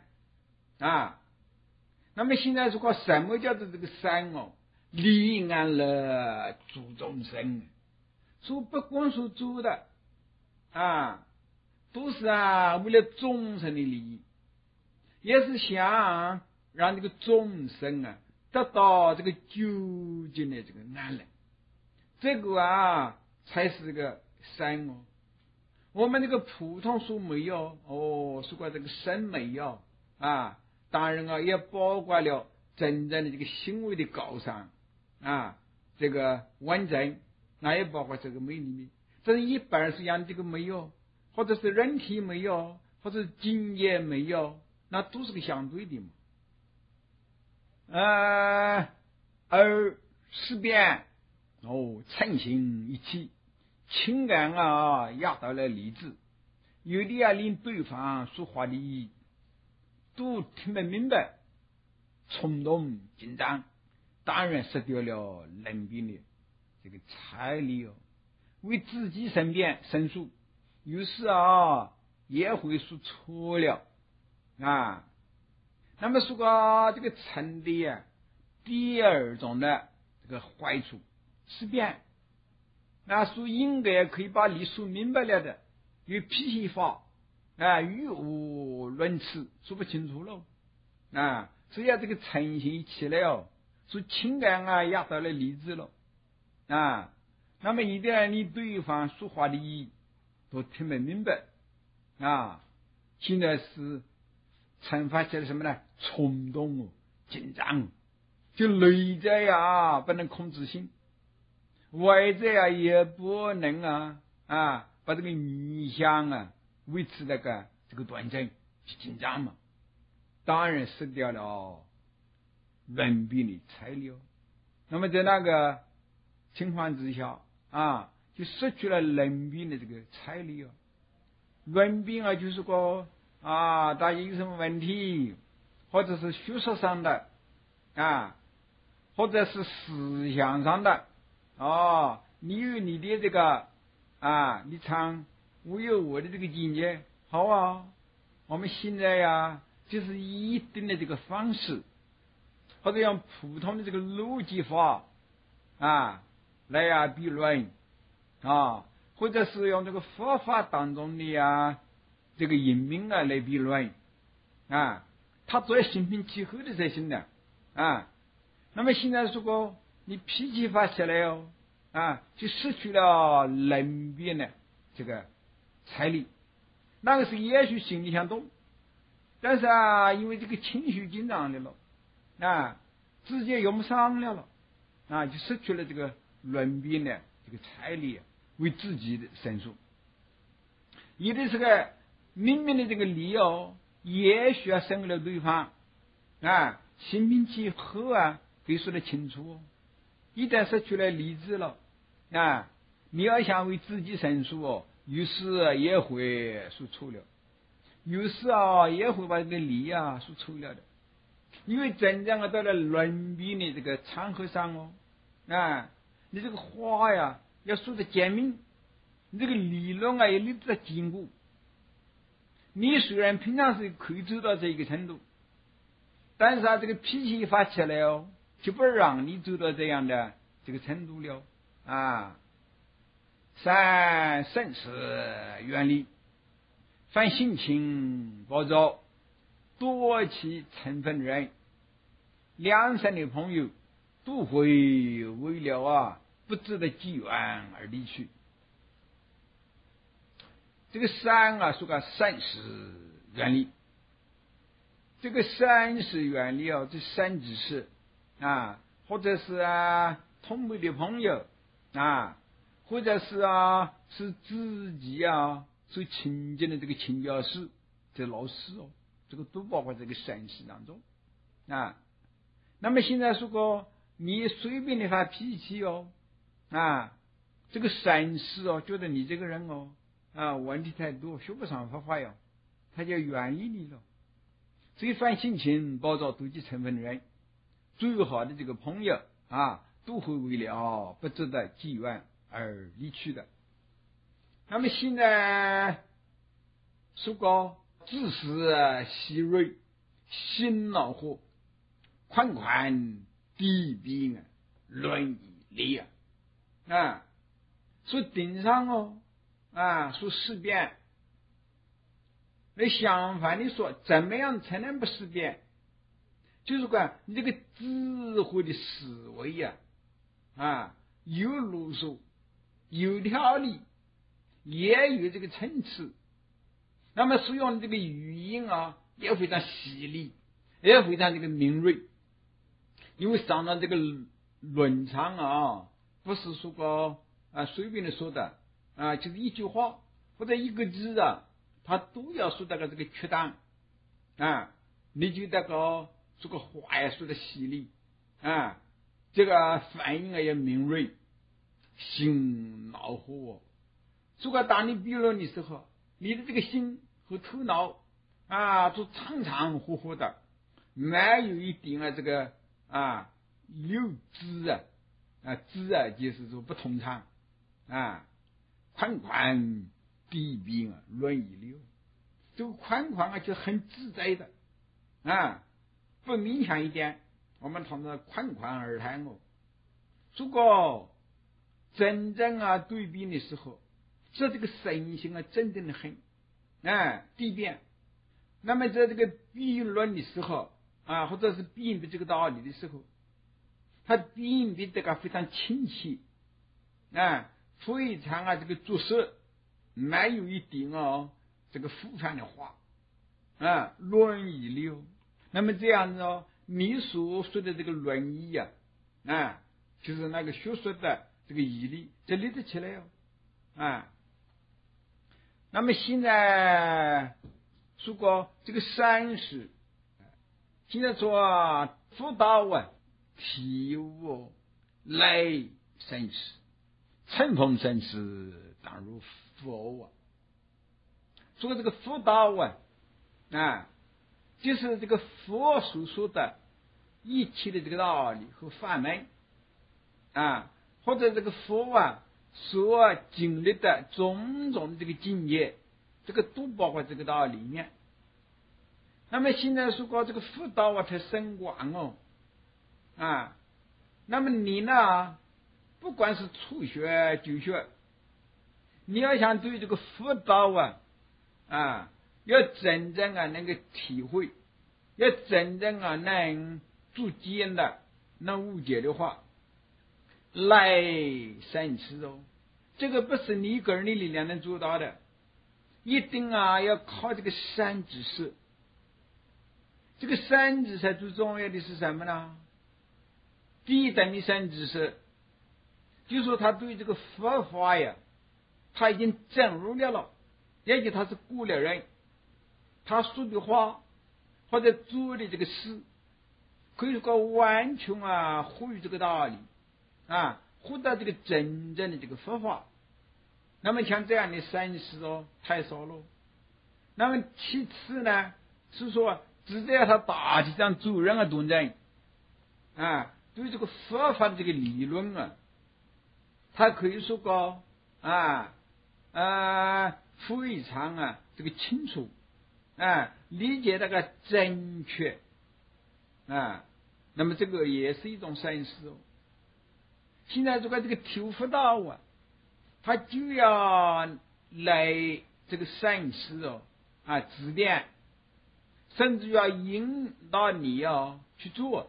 那么现在说什么叫做这个善利安乐助众生，说不光是做的都是为了众生的利益，也是想让这个众生得到这个究竟的这个安乐，这个才是这个善我们这个普通说没有说过这个审美当然也包括了真正的这个行为的高尚这个完整，那也包括这个美里面。这是一般是讲这个没有，或者是人体没有，或者是境界没有，那都是个相对的嘛。而识别称心一起，情感压到了理智，有的令对方说话的都听不明白，冲动紧张，当然失掉了人品的这个财力为自己身边申诉，有时也会说错了那么说这个成的第二种的这个坏处识别，那说应该可以把理说明白了的，有脾气法语无伦次，说不清楚了只要这个诚心一起来说情感压到了理智了那么一旦你对方说话的意义都听不明白现在是惩罚起来什么呢？冲动紧张，就内在不能控制心，外在也不能把这个理想维持这个端正，紧张嘛，当然失掉了人品的财力那么在那个情况之下就失去了人品的这个财力人品就是说大家有什么问题，或者是学术上的或者是思想上的你有你的这个立场，我有我的这个境界，好我们现在就是以一定的这个方式，或者用普通的这个逻辑法来比论或者是用这个佛法当中的这个引名来比论他做心平气和的才行的那么现在如果你脾气发起来就失去了人品的这个财力，那个是也许心里想动，但是因为这个情绪紧张的了直接用不上了就失去了这个人品的这个财力为自己的申诉。有的是个明明的这个理也许胜了对方心平气和可以说得清楚一旦失去了理智了你要想为自己申诉有时也会说错了，有时也会把这个理说错了的。 因为真正到了论辩的这个场合上你这个话呀要说得简明，你这个理论要立得坚固。你虽然平常是可以做到这一个程度，但是这个脾气一发起来就不让你走到这样的这个程度了三生死远离，凡性情暴躁，多其成分人，良善的朋友都会为了不值的机缘而离去。这个三说个三世远离，这个三世远离这三只是或者是同辈的朋友或者是是自己所亲近的这个亲教师这老师这个都包括这个三世当中那么现在如果你随便的发脾气这个三世觉得你这个人问题太多，学不上方法他就远离你了。所以凡性情暴躁妒忌成分的人，最好的这个朋友都会为了不值得机缘而离去的。那么现在说个自私细锐，心恼火，宽宽地边论以理说顶上说思辨，那相反的说，怎么样才能不思辨？就是说你这个智慧的思维有路数，有条理，也有这个层次。那么使用这个语音也非常犀利，也非常这个敏锐。因为上到这个论场不是说个随便的说的就是一句话或者一个字他都要说这个确当你就这个说个话也说的犀利这个反应也敏锐，心恼火如果当你辩论的时候，你的这个心和头脑都常常火火的，没有一点这个幼稚知就是说不通畅宽宽地边论以流，这个宽宽就很自在的不勉强一点，我们谈到宽宽而谈如果真正对辩的时候，这个神性真正的很地边。那么在这个辩论的时候或者是辩别这个道理的时候，他辩别这个非常清晰非常这个作实，没有一点这个复杂的话论以流。那么这样子你所说的这个论议就是那个学说的这个义理，这立得起来那么现在如果这个三世，现在说辅导体悟来生死，乘风生死当如佛说这个辅导就是这个佛所说的一切的这个道理和法门或者这个佛所经历的种种的这个境界，这个都包括这个道理里面。那么现在说过这个辅导太深广那么你呢，不管是初学就学，你要想对这个辅导要真正能够体会，要真正能逐渐的能误解的话，来生死这个不是你一个人的力量能做到的，一定要靠这个三知识。这个三知识最重要的是什么呢？第一等的三知识，就是说他对这个佛法他已经证入了，也就他是过了人，他说的话或者做的这个事，可以说完全合于这个道理获得这个真正的这个佛法。那么像这样的三世太少了。那么其次呢，是说只在他大体上做任何动人啊，对这个佛法的这个理论啊，他可以说个非常这个清楚理解那个正确那么这个也是一种善事哦。现在如果这个听佛道他就要来这个善事指点，甚至要引导你去做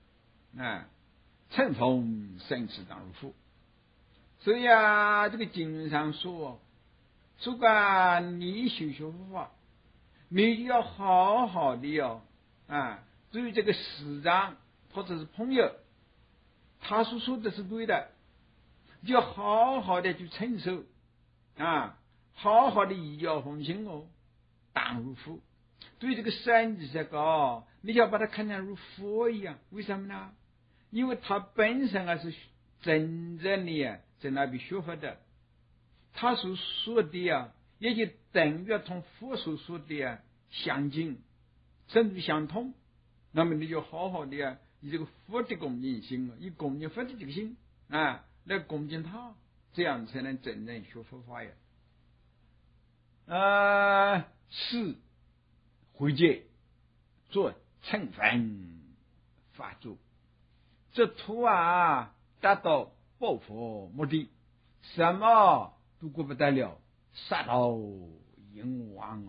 乘风圣智当如父。所以这个经文上说，如果你学佛法，你就要好好的对于这个师长或者是朋友，他所说的是对的，就要好好的去承受好好的依教奉行当如父。对这个善知识你就要把它看成如佛一样。为什么呢？因为他本身是真正的在那边学佛的，他所说的也就等于同佛所说的相近，甚至相通。那么你就好好的以这个佛的恭敬心以恭敬佛的这个心来恭敬他，这样才能真正学佛法呀。是慧戒做乘分法住，这图达到报佛目的，什么都过不得了，杀到淫王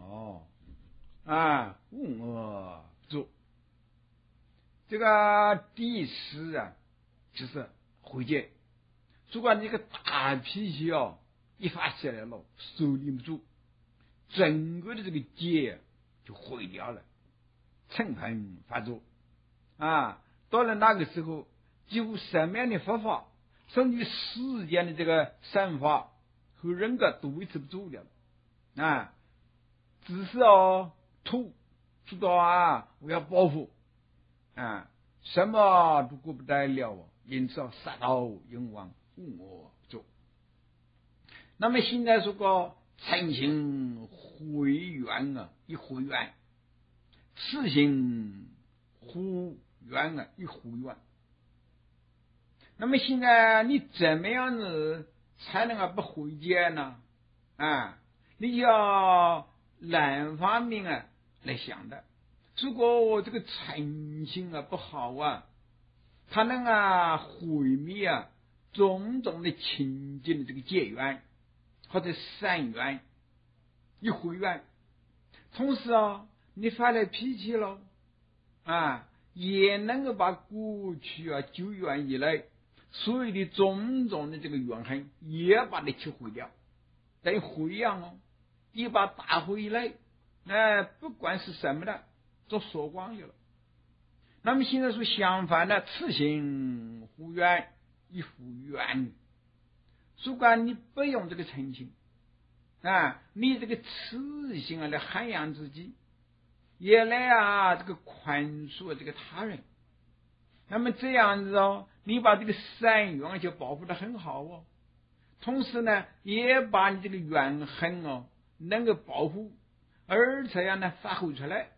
无恶做。这个第四就是慧戒。如果你个大脾气一发起来了，收理不住，整个的这个戒就毁掉了，乘分法住到了那个时候，几乎什么样的佛法，甚至世间的这个善法和人格都维持不住了只是图知道我要报复什么都过不得了因此杀到淫王无恶做。那么现在说个诚行回愿一回愿，此行护愿一护愿。那么现在你怎么样子才能不回戒呢你要两方面来想的。如果这个诚心不好它能毁灭种种的清净的这个戒缘或者善缘一回愿。同时你发了脾气了也能够把过去久远以来所有的种种的这个怨恨也把它去毁掉，等于火一样一把大火一来不管是什么的都锁光去了。那么现在说相反的，此行护愿一护愿。如果你不用这个诚心你这个慈心来涵养自己，也来这个宽恕这个他人，那么这样子你把这个善缘就保护得很好同时呢也把你这个怨恨能够保护，而且发挥出来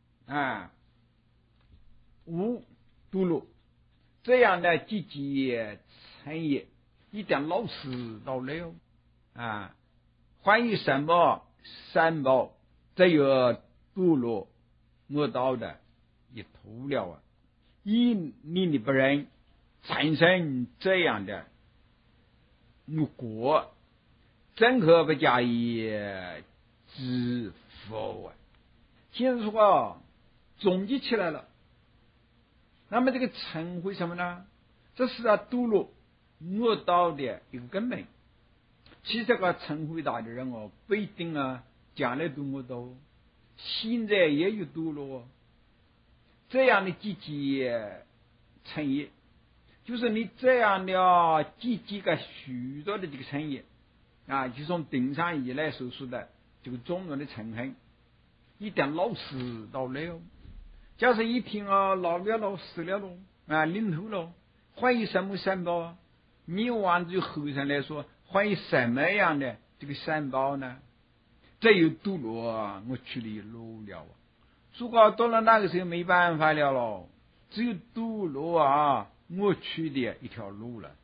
无堕落，这样的积极参业一定老实到了关于什么三宝这有堕落恶道的也脱了以你不能产生这样的恶果，怎可不加以知否现在说总结起来了。那么这个嗔会什么呢？这是堕落恶道的一个根本。其实这个嗔会大的人不一定将来堕恶道，现在也有堕落这样的积极产业，就是你这样的积极个许多的这个产业就从顶上以来所说的这个种种的嗔恨一定老死到了。假设一听老了了死了了领头了，怀疑什么三宝？你往这和尚来说，怀疑什么样的这个三宝呢？这有堕落我去的路了如果到了那个时候没办法了咯，只有独路我去的一条路了。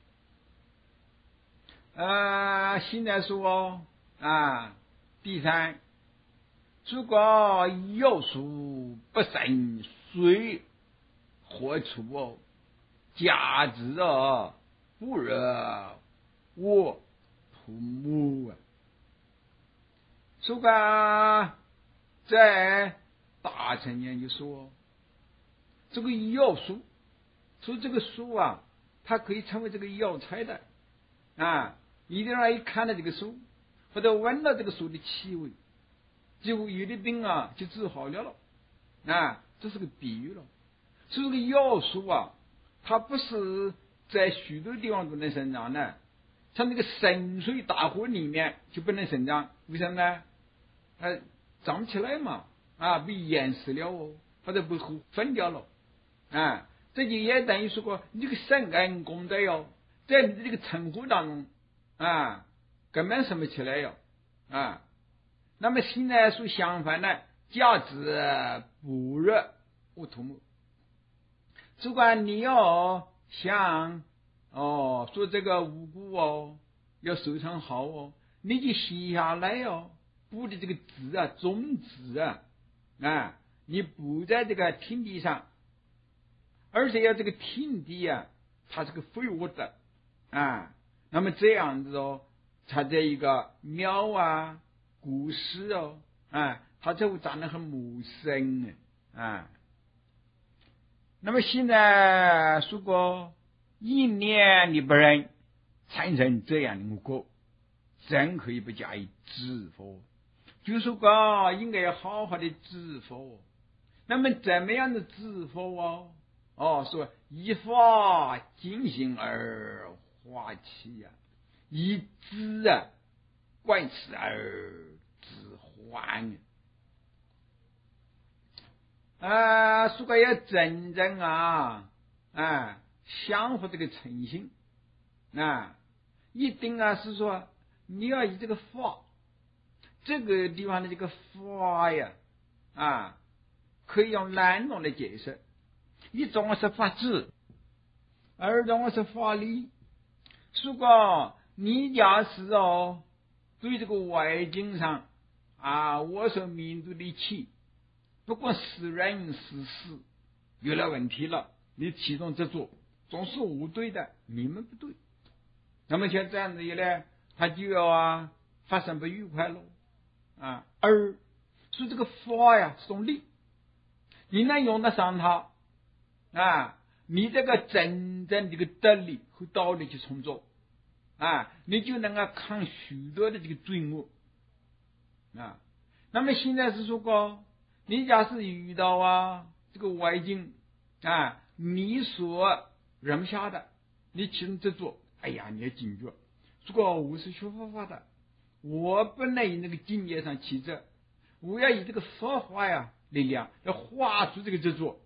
现在说第三，如果有树不生水何处家之不热我土木如果在大成研究说，这个药树，说这个树它可以成为这个药材的一定要一看到这个树，或者闻到这个树的气味，就有的病就治好了这是个比喻了。所以这个药树它不是在许多地方都能生长的，像那个深水大河里面就不能生长，为什么呢？长不起来嘛，被淹死了或者被分掉了这就也等于说过你这个生根功德在你这个称呼当中根本生不起来那么现在所相反的价值不热无土木，如果你要想说这个五谷要收成好你就写下来布的这个籽种子你布在这个田地上，而且要这个田地它是个肥沃的那么这样子它这一个苗谷实它就会长得很茂盛那么现在如果一年你不能产生这样的果，真可以不加以治佛，就说应该要好好的治佛。那么怎么样的治佛说以法精行而化气以知观此而治患如果要真正降服这个诚心一定是说你要以这个法，这个地方的这个法可以用两种来解释，一种是法治，二种是法理。如果你假使对这个外境上我所民族的气，不管是人是事有了问题了，你其中执着总是无对的，你们不对，那么像这样子呢，他就要发生不愉快了而所以这个法是种力，你能用得上它你这个真正这个德力和道力去充足你就能够抗许多的这个罪恶那么现在是说过，你假是遇到这个外境你所容下的，你其中执着，哎呀，你要警觉，如果我是学佛法的，我不能以那个境界上起执，我要以这个佛法力量要化出这个执着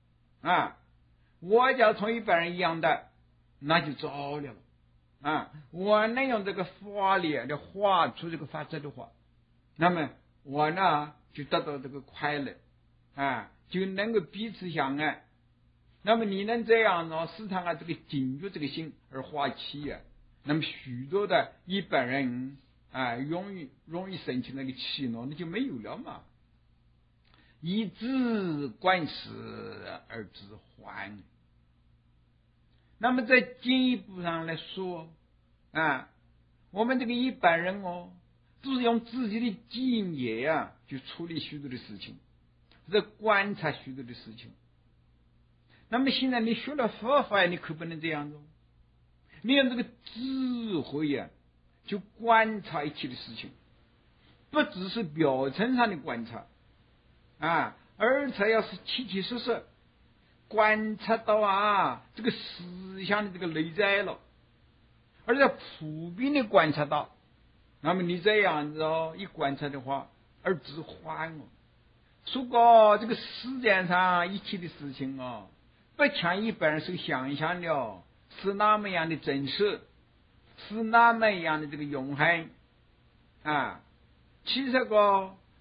我假如同一般人一样的，那就糟了我能用这个法力来化出这个法执的话，那么我呢就得到这个快乐就能够彼此相爱。那么你能这样时常这个警觉这个心而化气那么许多的一般人容易生起那个气那就没有了嘛。以知观事而知患。那么在进一步上来说我们这个一般人都是用自己的经验去处理许多的事情，或者观察许多的事情。那么现在你学了佛法你可不能这样做，你用这个智慧去观察一切的事情，不只是表层上的观察而且要是切实实观察到这个思想的这个内在了，而且普遍的观察到，那么你这样子一观察的话而知患如果这个世界上一切的事情不像一般人所想象的是那么样的真实，是那么样的这个永恒其实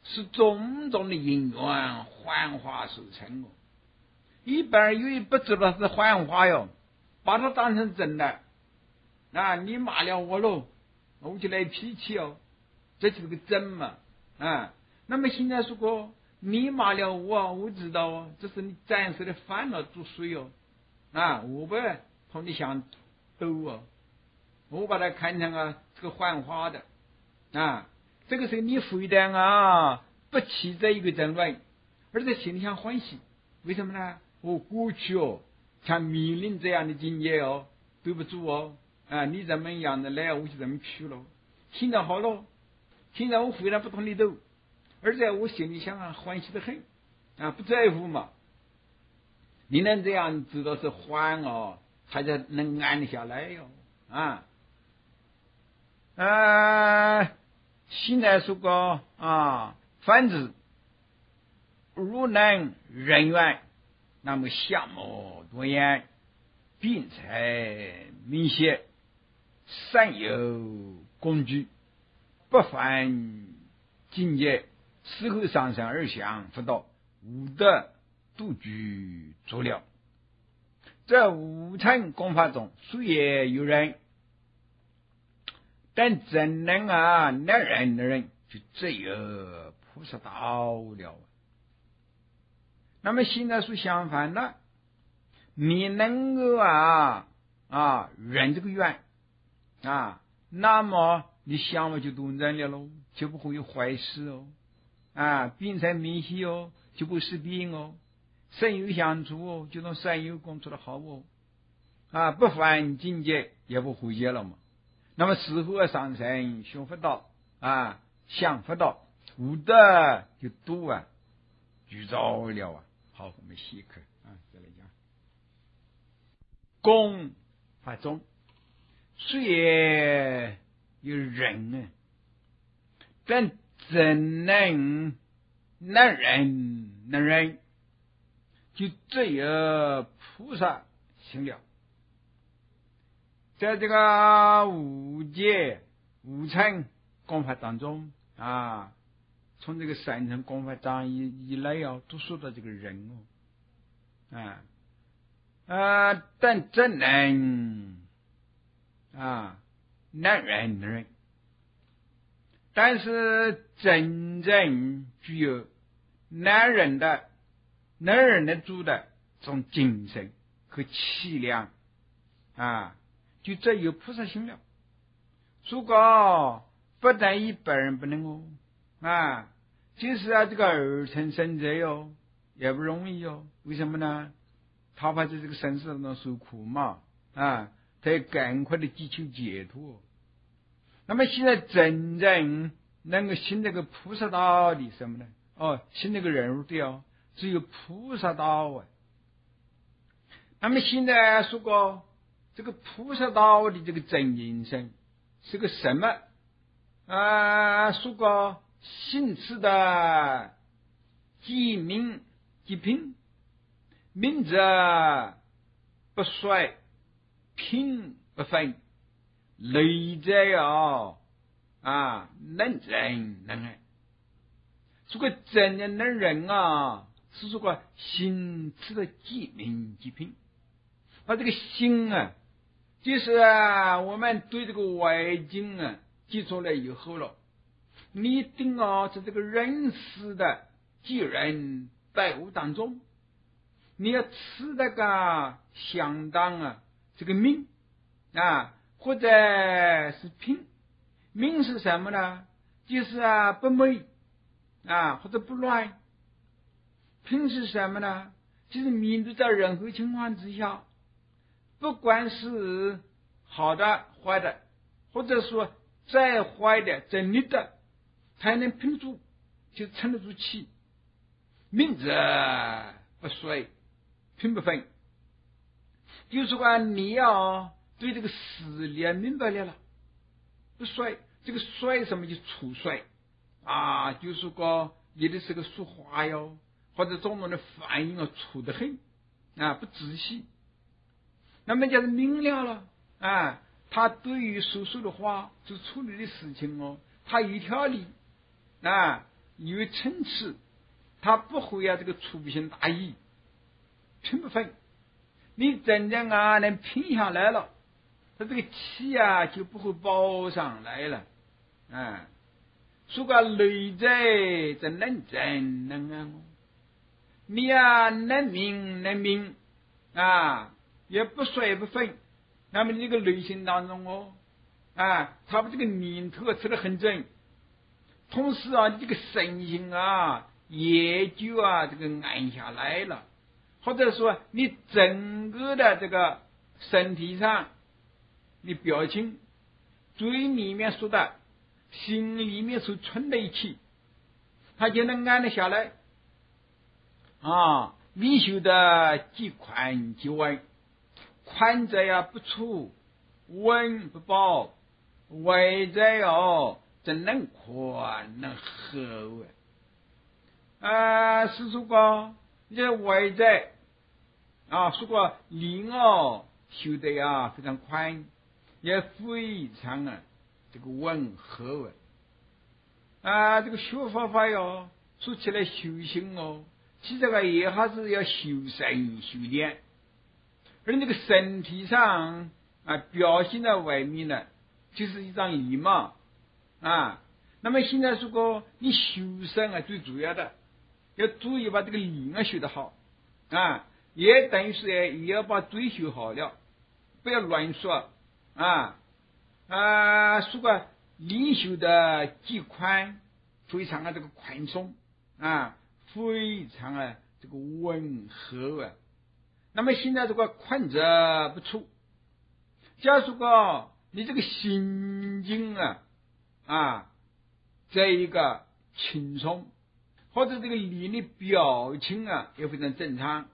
是种种的因缘幻化所成哦。一般人以为不知道是幻化哟，把它当成真的。你骂了我喽，我就来脾气哦，这就是个真嘛。那么现在如果你骂了我知道哦，这是你暂时的烦恼作祟哦。我不同你想斗哦，我把它看成这个幻化的。这个时候你非但不起这一个争论，而且心里想欢喜。为什么呢？我过去像命令这样的境界哦，对不住哦。你怎么样的来，我就怎么去了。现在好了，现在我非但不同你斗，而且我心里想欢喜的很。不在乎嘛。你能这样知道是欢哦，才才能安得下来哟。现在说过凡子如能人缘，那么相貌多样，辩才明显，善有工具，不凡境界，事后上升而向佛道，无德独居足疗。这五乘功法中，虽也有人，但真能能人的人，就只有菩萨道了。那么现在是相反的，你能够忍这个愿那么你想法就都忍了喽，就不会有坏事哦。病才明晰哦，就不是病哦。善有相处哦，就能善有功做得好哦。不凡境界也不毁灭了嘛。那么事后上升修佛道向佛道，无德就多具造了好，我们细课再来讲功法中，虽也有人但真能人，就只有菩萨行了。在这个五戒五乘功法当中从这个三乘功法章以来都说到这个人但真能人，但是真正具有能人得住的这种精神和气量就只有菩萨行了。如果不但一般人不能就是这个二乘圣者也不容易为什么呢？他怕在这个生死当中受苦嘛他要赶快的祈求解脱。那么现在真正能够行这个菩萨道的什么呢？行这个人物的只有菩萨道那么现在说过这个菩萨道的这个真因身是个什么说过行持的即明即品，明者不衰，品不分，类者能人能爱。这个真的能人是这个行持的即明即品。这个心就是我们对这个外境记住了以后了，你一定在这个人世的济人待物当中，你要持那个相当这个明或者是品。明是什么呢？就是不昧或者不乱。品是什么呢？就是面对在任何情况之下，不管是好的坏的，或者说再坏的再逆的，才能品住，就撑得住气。明者不衰，品不分。就是说你对这个事理明白了不衰。这个衰什么就处衰就是说你的这个说话或者种种的反应处得很不仔细。那么就是明了了他对于所说的话所处理的事情他有条理有层次，他不会这个粗心大意，拼不分。你真正能拼下来了，他这个气就不会爆上来了。说个内在真能你能明也不衰不分。那么这个内心当中他把这个念头吃得很准，同时你这个身心也就这个安下来了，或者说你整个的这个身体上，你表情、嘴里面说的、心里面所存的一气，他就能安得下来。你修的既宽既稳，宽者不粗，稳不薄，稳者真能宽能厚是说过这稳者说过灵修的非常宽，也非常这个稳厚这个学佛法说起来修行其实也还是要修身修炼，而那个身体上表现在外面呢，就是一张礼貌那么现在说过你修身最主要的要注意把这个礼修得好也等于是也要把嘴修好了，不要乱说说过礼修的既宽，非常这个宽松非常这个温和那么现在这个宽者不粗，假如说你这个心境这一个轻松，或者这个脸的表情也非常正常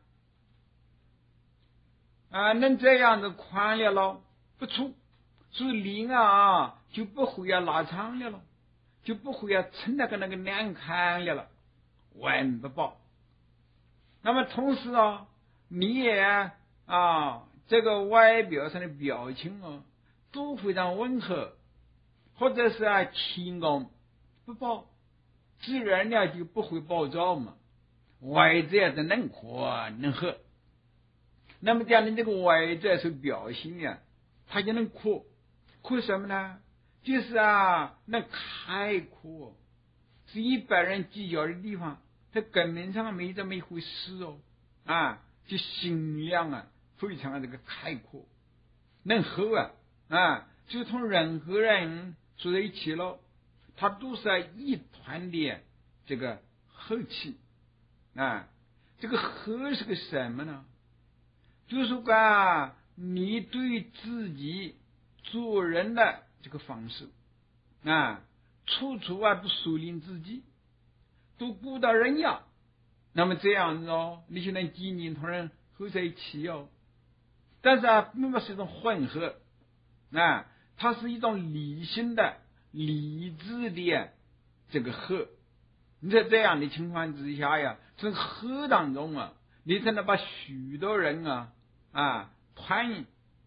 能这样子宽了不粗，所以脸就不会拉长了就不会撑那个两看了稳不饱。那么同时你也这个外表上的表情都非常温和，或者是轻功不暴，自然就不会暴躁嘛，外在的能宽能和。那么这样的这个外在所表现它就能阔什么呢？就是能开阔，是一般人计较的地方，它根本上没这么一回事就心量非常的这个开阔，能和就同任何人坐在一起了，他都是一团的这个和气这个和是个什么呢？就是说你对自己做人的这个方式处处不疏离自己，都顾到人呀，那么这样子你就能几年同人合在一起但是并不是一种混合它是一种理性的理智的这个和。你在这样的情况之下这个和当中你才能把许多人团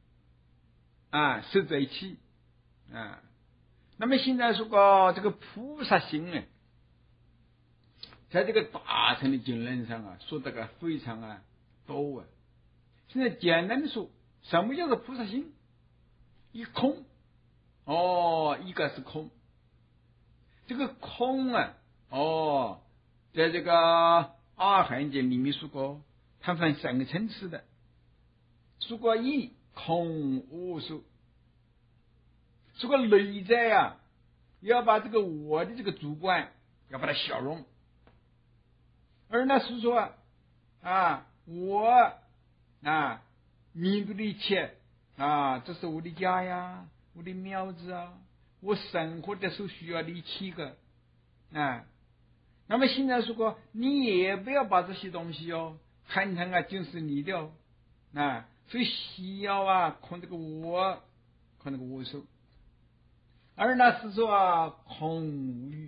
合在一起那么现在说过这个菩萨心在这个大乘的经论上说这个非常多现在简单的说，什么叫做菩萨心？一空一个是空，这个空在这个阿含经里面说过，它分三个层次的，说过一空无数，说过内在要把这个我的这个主观要把它消融，而呢是说我面对的一切这是我的家呀，我的苗子我生活的所需要的一切个那么现在说过你也不要把这些东西看成就是你的所以需要空这个我，空这个我手，而呢是说空无欲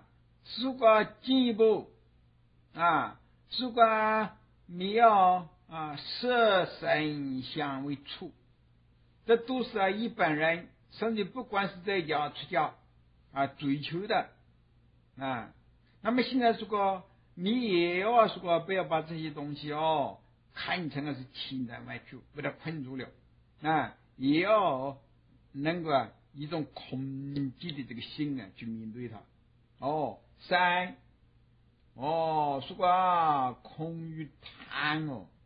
如果进一步如果你要色声香味触，这都是一般人甚至不管是在家出家追求的那么现在说你也要说不要把这些东西看成是奇难外求，把它困住了也要能够一种空寂的这个心去面对它三说空与贪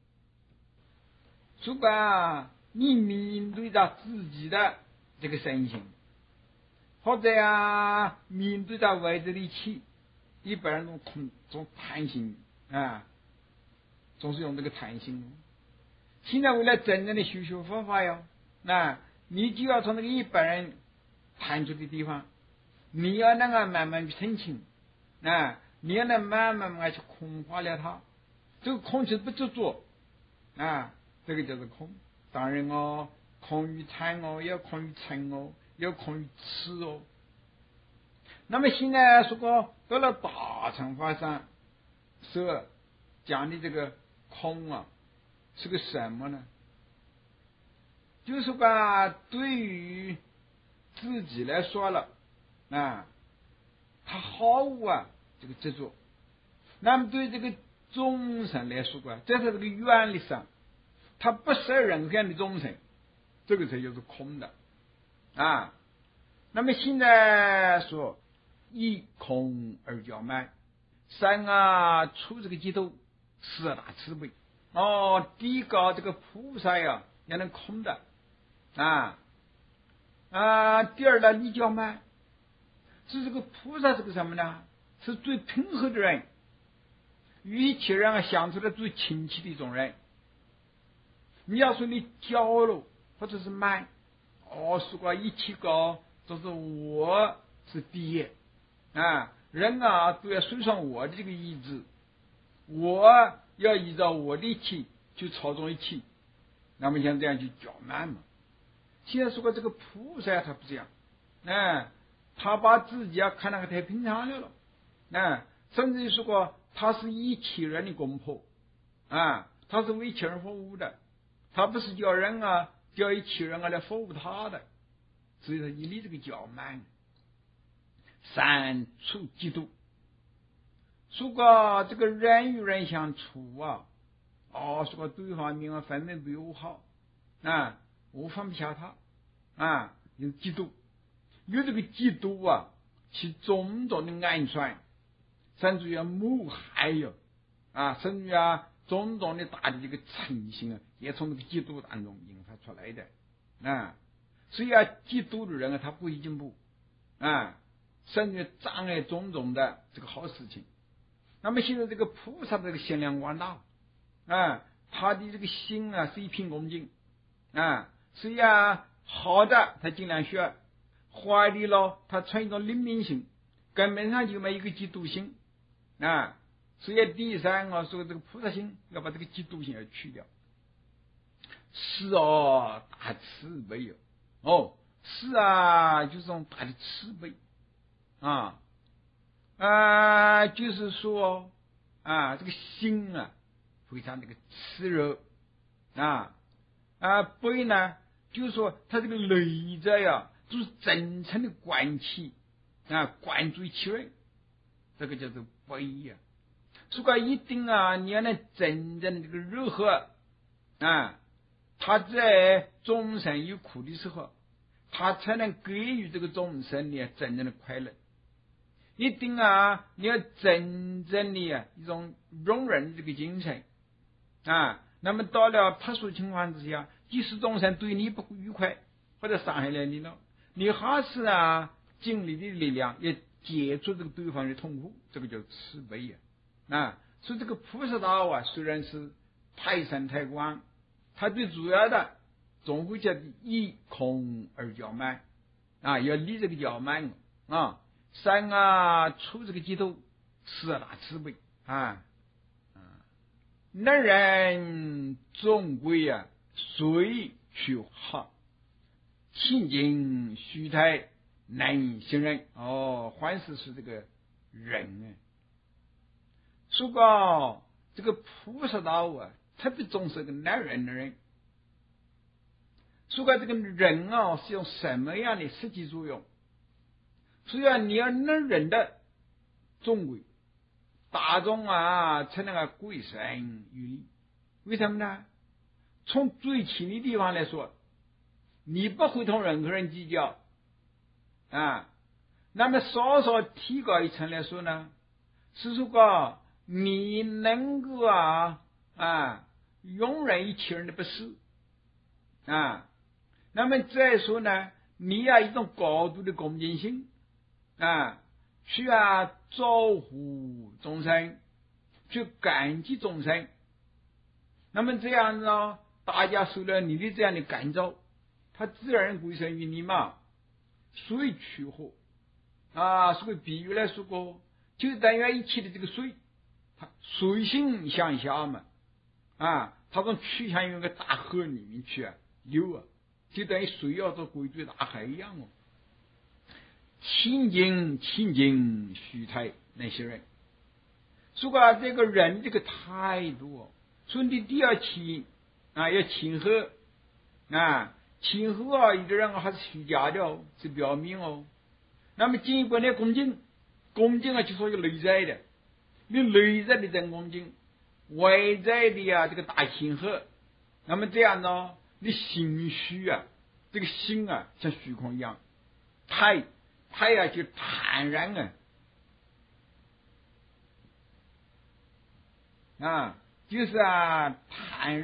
说你面对着自己的这个身心，或者面对着外在的一切，一般人总贪心总是用这个贪心。现在为了真正的修修佛法你就要从那个一般人贪出的地方，你要能够慢慢去澄清你要能慢慢去空化了它。这个空是不执着这个就是空。当然空于贪也空于嗔也空于痴那么现在说到了大乘法上是讲的这个空是个什么呢？就是对于自己来说了他毫无这个执着。那么对这个众生来说这是这个原理上他不设任何的众生，这个才就是空的那么现在说一空而较慢，三出这个嫉妒，四大慈悲第一个这个菩萨也能空的第二呢你较慢，是这个菩萨是个什么呢？是最平和的人，与一切人相处的最亲切的一种人。你要说你骄了或者是慢说一切个就是我是第一人都要顺从我的这个意志，我要依照我的意气去操纵一切，那么像这样就较慢嘛。现在说这个菩萨他不这样他把自己看那个太平常了甚至于说他是一切人的公婆他是为一切人服务的，他不是叫人叫一切人来服务他的，所以说以你这个较慢。三处嫉妒，说这个人与人相处说对方面分明不友好我放不下他有嫉妒，有这个嫉妒其种种的暗算，甚至于谋害甚至于种种的大的这个嗔心也从这个嫉妒当中引发出来的所以嫉妒的人他不会进步甚至障碍种种的这个好事情。那么现在这个菩萨的这个心量广大他的这个心是一片恭敬所以好的他尽量学，坏的了他存一种灵敏性，根本上就没有一个嫉妒心所以第三说这个菩萨心要把这个嫉妒心要去掉。是大慈悲是就是这种大的慈悲就是说这个心非常这个炽热悲呢就是说他这个内在就是真诚的关切关注一切人，这个叫做悲说一定你要能真正的这个热和他在众生有苦的时候，他才能给予这个众生的真正的快乐。一定你要真正的一种容忍的这个精神那么到了特殊情况之下，即使众生对你不愉快或者伤害了你了，你还是尽力的力量也解除这个对方的痛苦，这个叫慈悲所以这个菩萨道虽然是太深太广，它最主要的总会叫以空而较慢要离这个较慢三出这个嫉妒，四大慈悲能人终归随去好，清净虚态难行人还是这个人说这个菩萨道特别重视个男人的人。所以这个人啊，是用什么样的实际作用？所以你要能人的尊贵，大众啊才能够归顺于你。为什么呢？从最亲的地方来说，你不会同任何人计较啊。那么稍稍提高一层来说呢，是说你能够容忍一切人的不是啊。那么再说呢，你要一种高度的恭敬心啊，去照顾众生，去感激众生。那么这样子大家受了你的这样的感召，他自然归顺于你嘛。水去火所以比喻来说过，就等于一切的这个水，它水性向下嘛它从趋向于一个大河里面去流就等于水要做归于大海一样清净虚态那些人。如果这个人这个态度所以你第二亲要亲和亲和有的人还是虚假的是表面那么进一步的恭敬就属于内在的，你内在的真恭敬，外在的这个大亲和，那么这样呢，你心虚这个心像虚空一样，态就坦然就是坦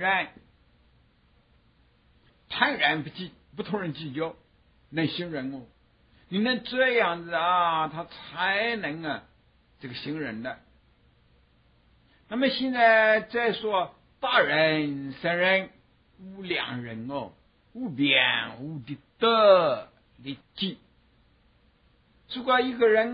然不同人计较，能信任你能这样子他才能这个信任的。那么现在再说大人圣人无量人无边无的德的记。如果一个人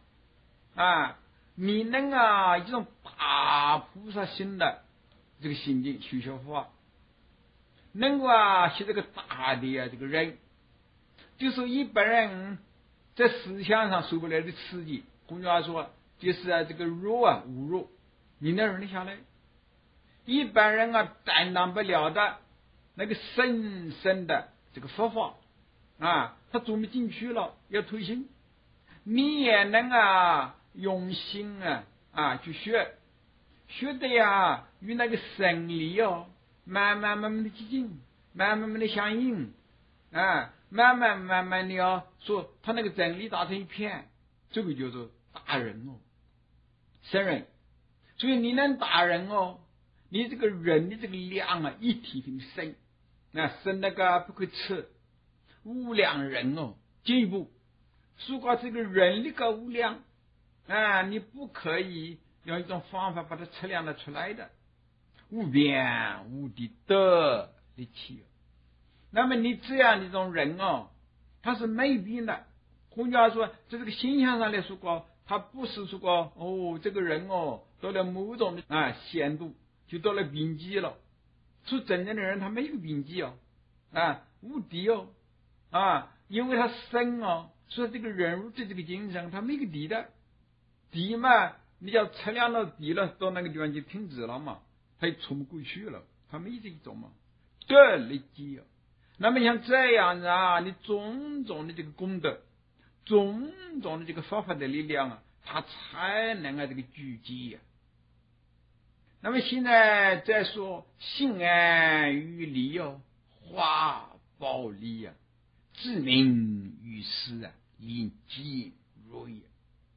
你能一种大菩萨心的这个心境去学佛，能够是这个大的这个人，就是一般人在思想上受不了的刺激，换句话说就是这个侮辱，你能忍得下来？一般人担当不了的那个深深的这个佛法他做不进去了，要推行，你也能用心去学的与那个生理慢慢的接近，慢慢的相应慢慢的说他那个真理打成一片，这个叫做大人圣人。所以你能大人你这个人的这个量一体很深深那个不可测，无量人进一步如果这个人的个无量你不可以用一种方法把它测量得出来的，无边无的德的气。那么你这样的一种人他是没病的。换句话说，在这个形象上来说他不是说这个人到了某种的限度就到了病机了。说真正的人他没有病机无敌因为他生所以这个人物的这个精神他没个敌的，敌嘛你要测量到敌了，到那个地方就停止了嘛，他就冲不过去了，他没这一种嘛德力基那么像这样子你种种的这个功德，种种的这个佛法的力量它才能这个聚集那么现在再说信安于理化宝利自明于世因机如也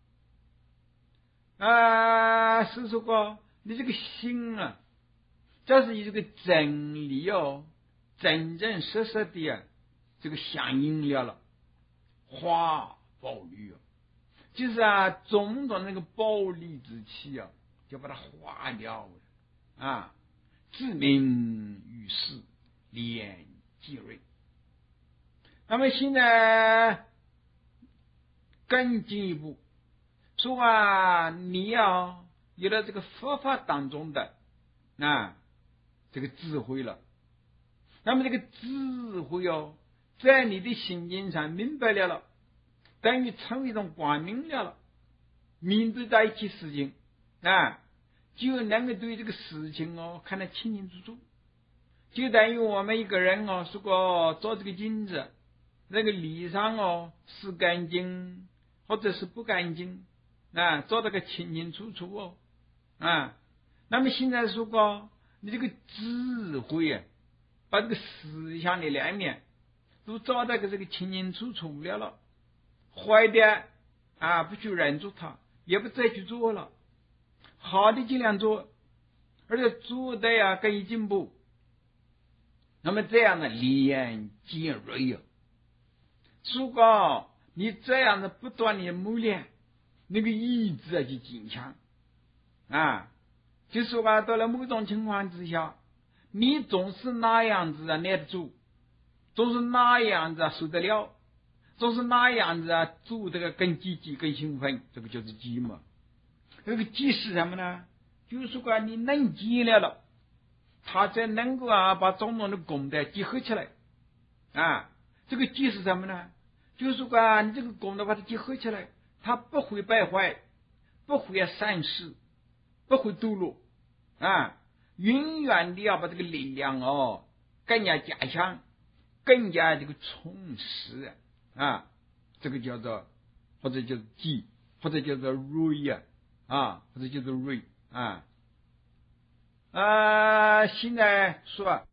是说你这个心这是以这个真理真正实实的这个相应了化宝利就是种种那个暴力之气就把它化掉了自明于世连继瑞。那么现在更进一步说你有了这个佛法当中的这个智慧了，那么这个智慧在你的心境上明白了，等于成为一种光明了面对在一起事情就能够对这个事情看得清清楚楚。就等于我们一个人如果做这个镜子，那个里上是干净或者是不干净做得个清清楚楚那么现在如果你这个智慧把这个思想的两面都找到这个清清楚楚了，坏的不去忍住它，也不再去做了，好的尽量做，而且做的更有进步。那么这样的练尖锐如果你这样的不断的磨练，那个意志就坚强就是说到了某种情况之下，你总是那样子耐得住，总是那样子受得了，总是那样子做这个更积极更兴奋，这个就是积嘛。这个积是什么呢？就是说你能积了，他才能够把种种的功德集合起来这个积是什么呢？就是说你这个功德把它集合起来，它不会败坏，不会散失，不会堕落永远的要把这个力量更加加强，更加这个充实这个叫做或者叫做积，或者叫做锐或者叫做锐现在说